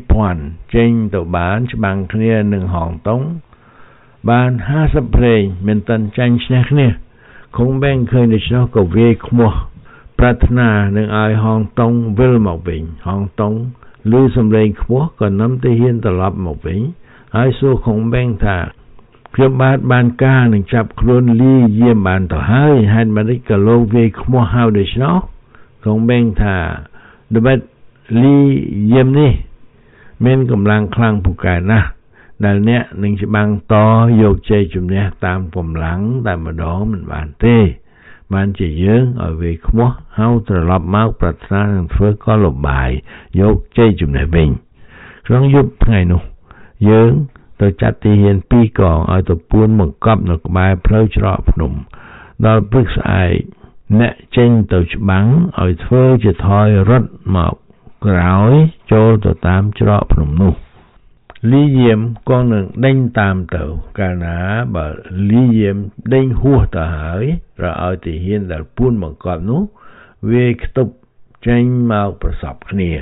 3000 ចេញទៅបានច្បាំងគ្នានឹងហងតុងបាន50ព្រេងមិនតាន់ចាញ់ឈ្នះគ្នាខងបេងឃើញដូច្នោះក៏វាយខ្មោះប្រាថ្នានឹងឲ្យហងតុងវិលមកវិញហងតុងឮសំឡេងខ្មោះក៏នាំទាហានត្រឡប់មកវិញហើយសួរខងបេងថាខ្ញុំបានការនឹងចាប់ខ្លួនលីយាមបានទៅហើយហេតុម៉េចក៏លោកវាយខ្មោះហៅដូច្នោះខងបេងថាដបិតលីយាមនេះមានកម្លាំងខ្លាំងពូកែណាស់ដែលអ្នកនឹងច្បាំងតយកជ័យជំនះតាមកម្លាំងតែម្ដងមិនបានទេបានជាយើងឲ្យវាខ្មោះហៅត្រឡប់មកប្រាថ្នានឹងធ្វើកលបាយយកជ័យជំនះវិញក្នុងយប់ថ្ងៃនោះយើងទៅចាត់ទាហាន2កងឲ្យទៅពួនបង្កប់នៅក្បែរផ្លូវច្រកភ្នំដល់ព្រឹកស្អែកអ្នកចេញទៅច្បាំងឲ្យធ្វើជាថយរត់មកក្រោយចូលទៅតាមច្រកភ្នំនោះលីយាមក៏នឹងដេញតាមទៅកាលណាបើលីយាមដេញហួសទៅហើយរកឲ្យទាហានដែលពួនបង្កប់នោះវាខ្ទប់ចេញមកប្រសពគ្នា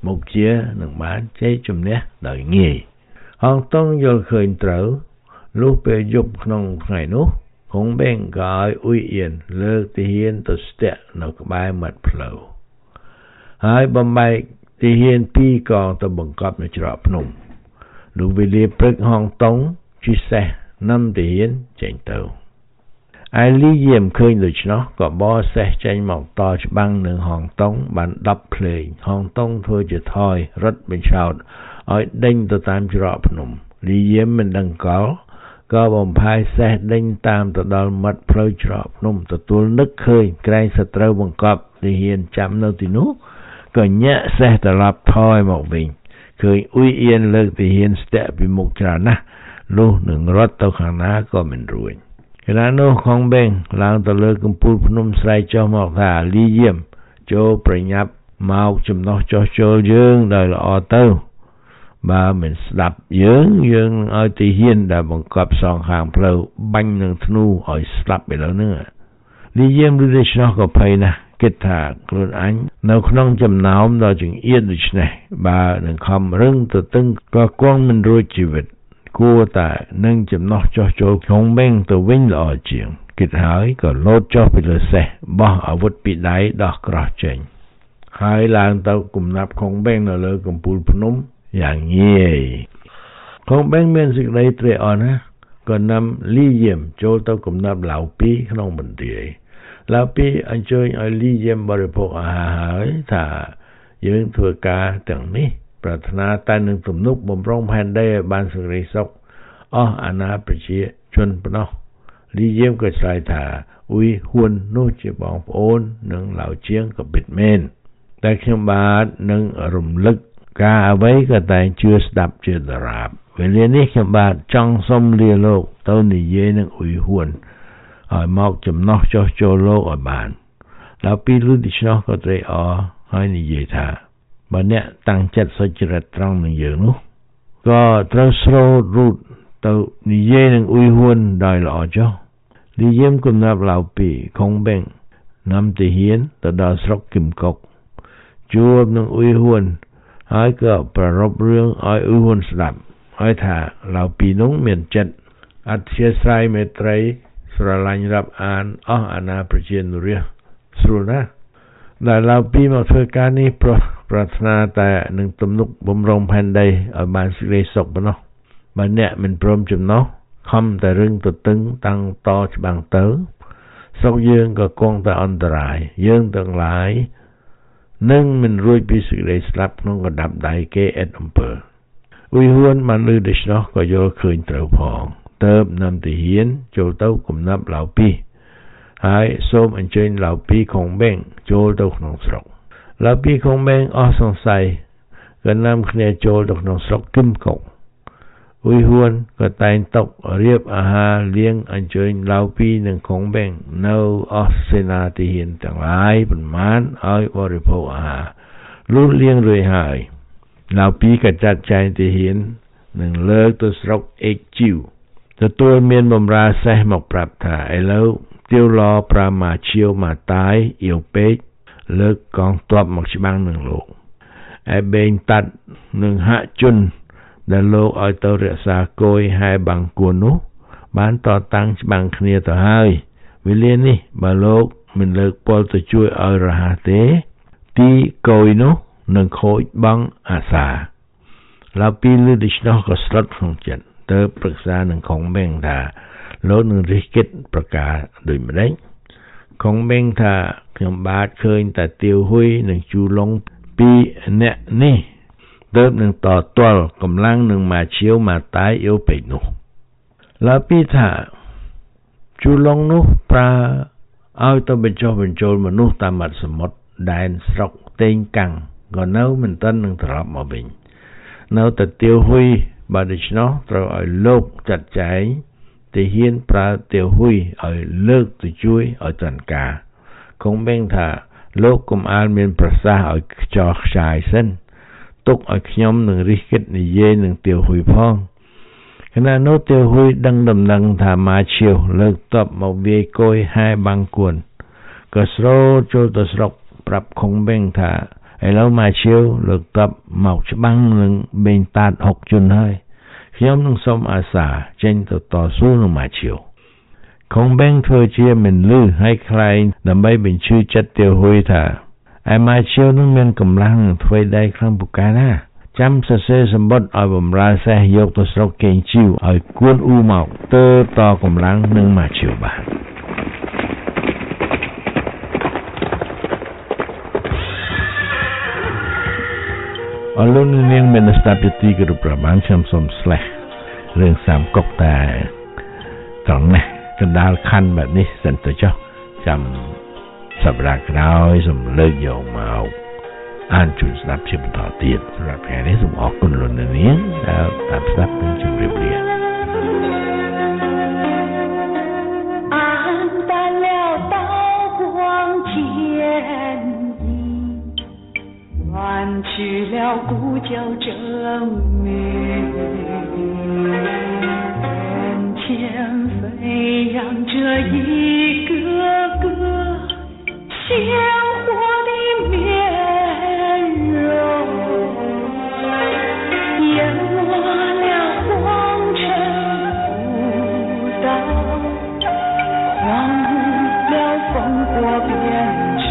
មុខជានឹងបានជ័យជំនះដោយងាយហងតុងយល់ឃើញត្រូវលុះពេលយប់ក្នុងថ្ងៃនោះគង់បេងក៏ឲ្យអ៊ុយអៀនលើកទាហានទៅស្ទាក់នៅក្បែរមាត់ផ្លូវហើយបំបែកទាហាន2កងទៅបង្កប់នៅច្រកភ្នំលុះវេលាព្រឹកហងតុងជិះសេះនាំទាហានចេញទៅឯលីយាមឃើញដូច្នោះក៏បរសេះចេញមកតច្បាំងនឹងហងតុងបាន10ភ្លេងហងតុងធ្វើជាថយរត់បញ្ឆោតឲ្យដេញទៅតាមច្រកភ្នំលីយាមមិនដឹងកលក៏បំផាយសេះដេញតាមទៅដល់មាត់ផ្លូវច្រកភ្នំទទួលនឹកឃើញក្រែងសត្រូវបង្កប់ទាហានចាំនៅទីនោះក៏ញាក់សេះត្រឡប់ថយមកវិញឃើញអ៊ុយអៀនលើកទាហានស្ទាក់ពីមុខច្រើនណាស់លុះនឹងរត់ទៅខាងណាក៏មិនរួចខណៈនោះខងបេងឡើងទៅលើកំពូលភ្នំស្រែកចុះមកថាលីយាមចូលប្រញាប់មកចំណោះចុះចូលយើងដោយល្អទៅបើមិនស្ដាប់យើងនឹងឲ្យទាហានដែលបង្កប់សងខាងផ្លូវបាញ់នឹងធ្នូឲ្យស្លាប់ឥឡូវនេះលីយាមឬដូច្នោះក៏ភ័យណាស់គិតថាខ្លួនអញនៅក្នុងចំណោមដ៏ចង្អៀតដូច្នេះបើនឹងខំរឹងទៅតឹងក៏គង់មិនរួចជីវិតគួរតែនឹងចំណោះចុះចូលក្នុងបេងទៅវិញល្អជាងគិតហើយក៏លោតចុះពីលើសេះបោះអាវុធពីដៃដោះក្រោះចេញហើយឡើងទៅគំនាប់ក្នុងបេងនៅលើកំពូលភ្នំយ៉ាងងាយក្នុងបេងមានសេចក្តីត្រេកអរណាស់ក៏នាំលីយាមចូលទៅគំនាប់ឡៅពីក្នុងបន្ទាយឡៅពីអញ្ជើញឲ្យលីយាមបរិភោគអាហារហើយថាយើងធ្វើការទាំងនេះប្រាថ្នាតែនឹងទំនុកបំរុងផែនដីឲ្យបានសេរីសុខអស់អាណាប្រជាជនប៉ុណ្ណោះលីយាមក៏ឆ្លើយថាអ៊ុយហ៊ួននោះជាបងប្អូននឹងឡៅជាងក៏ពិតមែនតែខ្ញុំបាទនឹងរំលឹកការអ្វីក៏តែជឿស្ដាប់ជាដរាបវេលានេះខ្ញុំបាទចង់សុំលាលោកទៅនិយាយនឹងអ៊ុយហ៊ួនឲ្យមកចំណោះចុះចូលលោកឲ្យបានដល់ពីលុះដូច្នោះក៏ត្រេកអរហើយនិយាយថាបើអ្នកតាំងចិត្តសុចរិតត្រង់នឹងយើងនោះក៏ត្រូវស្រូតរូតទៅនិយាយនឹងអ៊ុយហ៊ួនដោយល្អចុះលីយាមគំនាប់ឡៅពីខុងបេងនាំទាហានទៅដល់ស្រុកគឹមកុកជួបនឹងអ៊ុយហ៊ួនហើយក៏ប្ររពរឿងឲ្យអ៊ុយហ៊ួនស្ដាប់ហើយថាឡៅពីនោះមានចិត្តអធិស្ឋានមេត្រីស្រឡាញ់រាប់អានអស់អាណាប្រជានុរាស្ត្រស្រួលណាស់ដែលឡៅពីមកធ្វើការនេះប្រាថ្នាតែនឹងទំនុកបំរុងផែនដីឲ្យបានសេរីសុខប៉ុណ្ណោះបើអ្នកមិនព្រមចំណោះខំតែរឹងទៅតឹងតាំងតច្បាំងទៅស្រុកយើងក៏គង់តែអន្តរាយយើងទាំងឡាយនឹងមិនរួចពីសេចក្តីស្លាប់ក្នុងកណ្ដាប់ដៃគេឥតអំពើអ៊ុយហ៊ួនបានលើដូច្នោះក៏យល់ឃើញត្រូវផងទើបនាំទាហានចូលទៅគំនាប់ឡៅពីហើយសូមអញ្ជើញឡៅពីខុងបេងចូលទៅក្នុងស្រុកឡៅពីខុងបេងអស់សង្ស័យក៏នាំគ្នាចូលទៅក្នុងស្រុកគឹមកុកអ៊ុយហ៊ួនក៏តែងតុរៀបអាហារលៀងអញ្ជើញឡៅពីនិងខុងបេងនៅអស់សេនាទាហានទាំងឡាយប៉ុន្មានឲ្យបរិភោគអាហារលុះលៀងរួចហើយឡៅពីក៏ចាត់ចែងទាហាននឹងលើកទៅស្រុកអេកជីវទទួលមានបម្រើសេះមកប្រាប់ថាឥឡូវទាវឡប្រាមាឈៀវមកតាយអៀវពេកលើកកងទ័ពមកច្បាំងនឹងលោកឯបេងតាត់នឹងហាក់ជន់ដែលលោកឲ្យទៅរក្សាគយហើយបាំងគួននោះបានតតាំងច្បាំងគ្នាទៅហើយវេលានេះបើលោកមិនលើកពលទៅជួយឲ្យរហ័សទេទីគយនោះនឹងខូចបង់អាសាឡៅពីលឺដូច្នោះក៏ស្លុតក្នុងចិត្តទៅប្រឹក្សានឹងខុងបេងថាលោកនឹងរិះគិតប្រការដូចម្ដេចខុងបេងថាខ្ញុំបាទឃើញតែទាវហ៊ុយនិងជូឡុងពីរអ្នកនេះទើបនឹងតទាល់កម្លាំងនឹងមកឈៀវមកតាយអ៊ីវពេកនោះឡាពីថាជូឡុងនោះប្រើឲ្យទៅបញ្ចុះបញ្ចូលមនុស្សតាមមាត់សមុទ្រដែនស្រុកតេងកាំងក៏នៅមិនទាន់នឹងត្រឡប់មកវិញនៅតែទាវហ៊ុយបើដូច្នោះត្រូវឲ្យលោកចាត់ចែងទាហានប្រើទាវហ៊ុយឲ្យលើកទៅជួយឲ្យតាន់ការគង់បេងថាលោកកុំអាលមានប្រសាសន៍ឲ្យខ្ចោះខ្ចាយសិនទុកឲ្យខ្ញុំនឹងរិះគិតនិយាយនឹងទាវហ៊ុយផងខណៈនោះទាវហ៊ុយដឹងដំណឹងថាម៉ាឈៀវលើកតបមកវាយគយហើយបាំងគួនក៏ស្រោចូលទៅស្រុកប្រាប់ខុងបេងថាឥឡូវមកឈៀវលើកតបមកច្បាំងនឹងបេងតាត6ជនហើយខ្ញុំនឹងសូមអាសាចេញទៅតស៊ូនឹងមកឈៀវคงแบ่งធ្វើជាមិនលឺឲ្យខ្លែងដើម្បីបញ្ជឿចិត្តទាហួយថាឯមកឈៀវនឹងមានកម្លាំងធ្វើដៃខ្លាំងពូកែណាចាំសរសេរសម្បត្តិឲ្យបំរើសេះយកទៅស្រុកកេងជីវឲ្យគួនអ៊ូមកទៅតកម្លាំងនឹងមកឈៀវបានអរលោកនាងមានស្ដាប់ទីគោរពប្រមាណខ្ញុំសូមស្លេះរឿងសាមកុកតែត្រង់នេះកណ្ដាលខណ្ឌបែបនេះសិនទៅចុះចាំសប្តាហ៍ក្រោយសូមលើកយកមកអានជូនស្ដាប់ជាបន្តទៀតសម្រាប់ថ្ងៃនេះសូមអរគុណលោកនាងដែលតាមស្ដាប់និងជម្រាបលា去了故交证明，眼前飞扬着一个个鲜活的面容，淹没了红尘不倒，荒芜了烽火边城。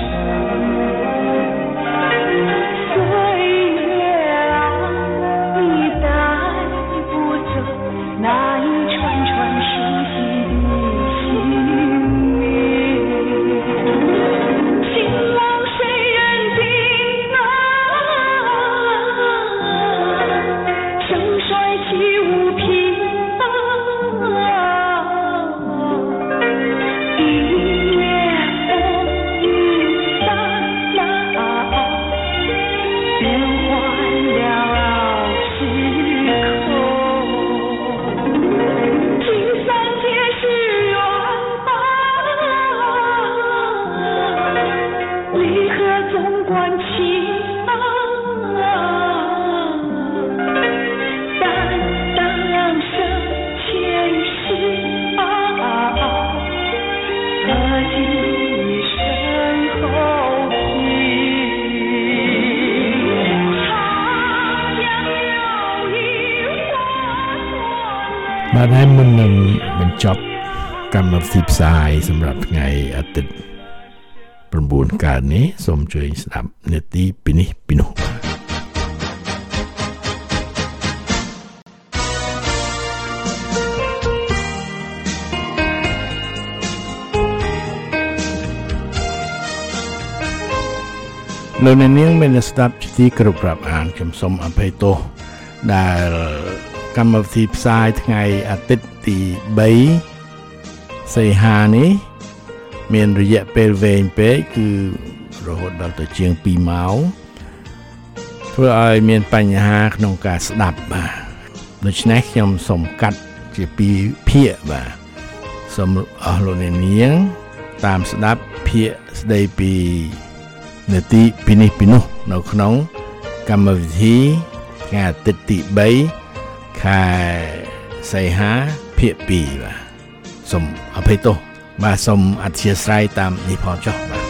那一串串熟悉的姓名，情郎谁人定啊？盛衰起无凭啊！一夜风雨散了，变换了时空。 បាទហើយមុននឹងបញ្ចប់កម្មវិធីផ្សាយសម្រាប់ថ្ងៃអាទិត្យ9 កើតនេះសូមជួយស្ដាប់នាទីពីនេះពីនោះលោកអ្នកនាងមានស្ដាប់ជាទីគោរពរាប់អានខ្ញុំសូមអភ័យទោសដែលកម្មវិធីផ្សាយថ្ងៃអាទិត្យទី3សីហានេះមានរយៈពេលវែងពេកគឺរហូតដល់ទៅជាង2ម៉ោងធ្វើឲ្យមានបញ្ហាក្នុងការស្ដាប់បាទដូច្នេះខ្ញុំសូមកាត់ជា2ភាគបាទសូមអស់លោកអ្នកនាងតាមស្ដាប់ភាគស្ដីពីនាទីពីនេះពីនោះនៅក្នុងកម្មវិធីថ្ងៃអាទិត្យទី3ខែសីហាភាគ2បាទសូមអភ័យទោសបាទសូមអធិស្ឋានតាមនេះផងចុះបាទ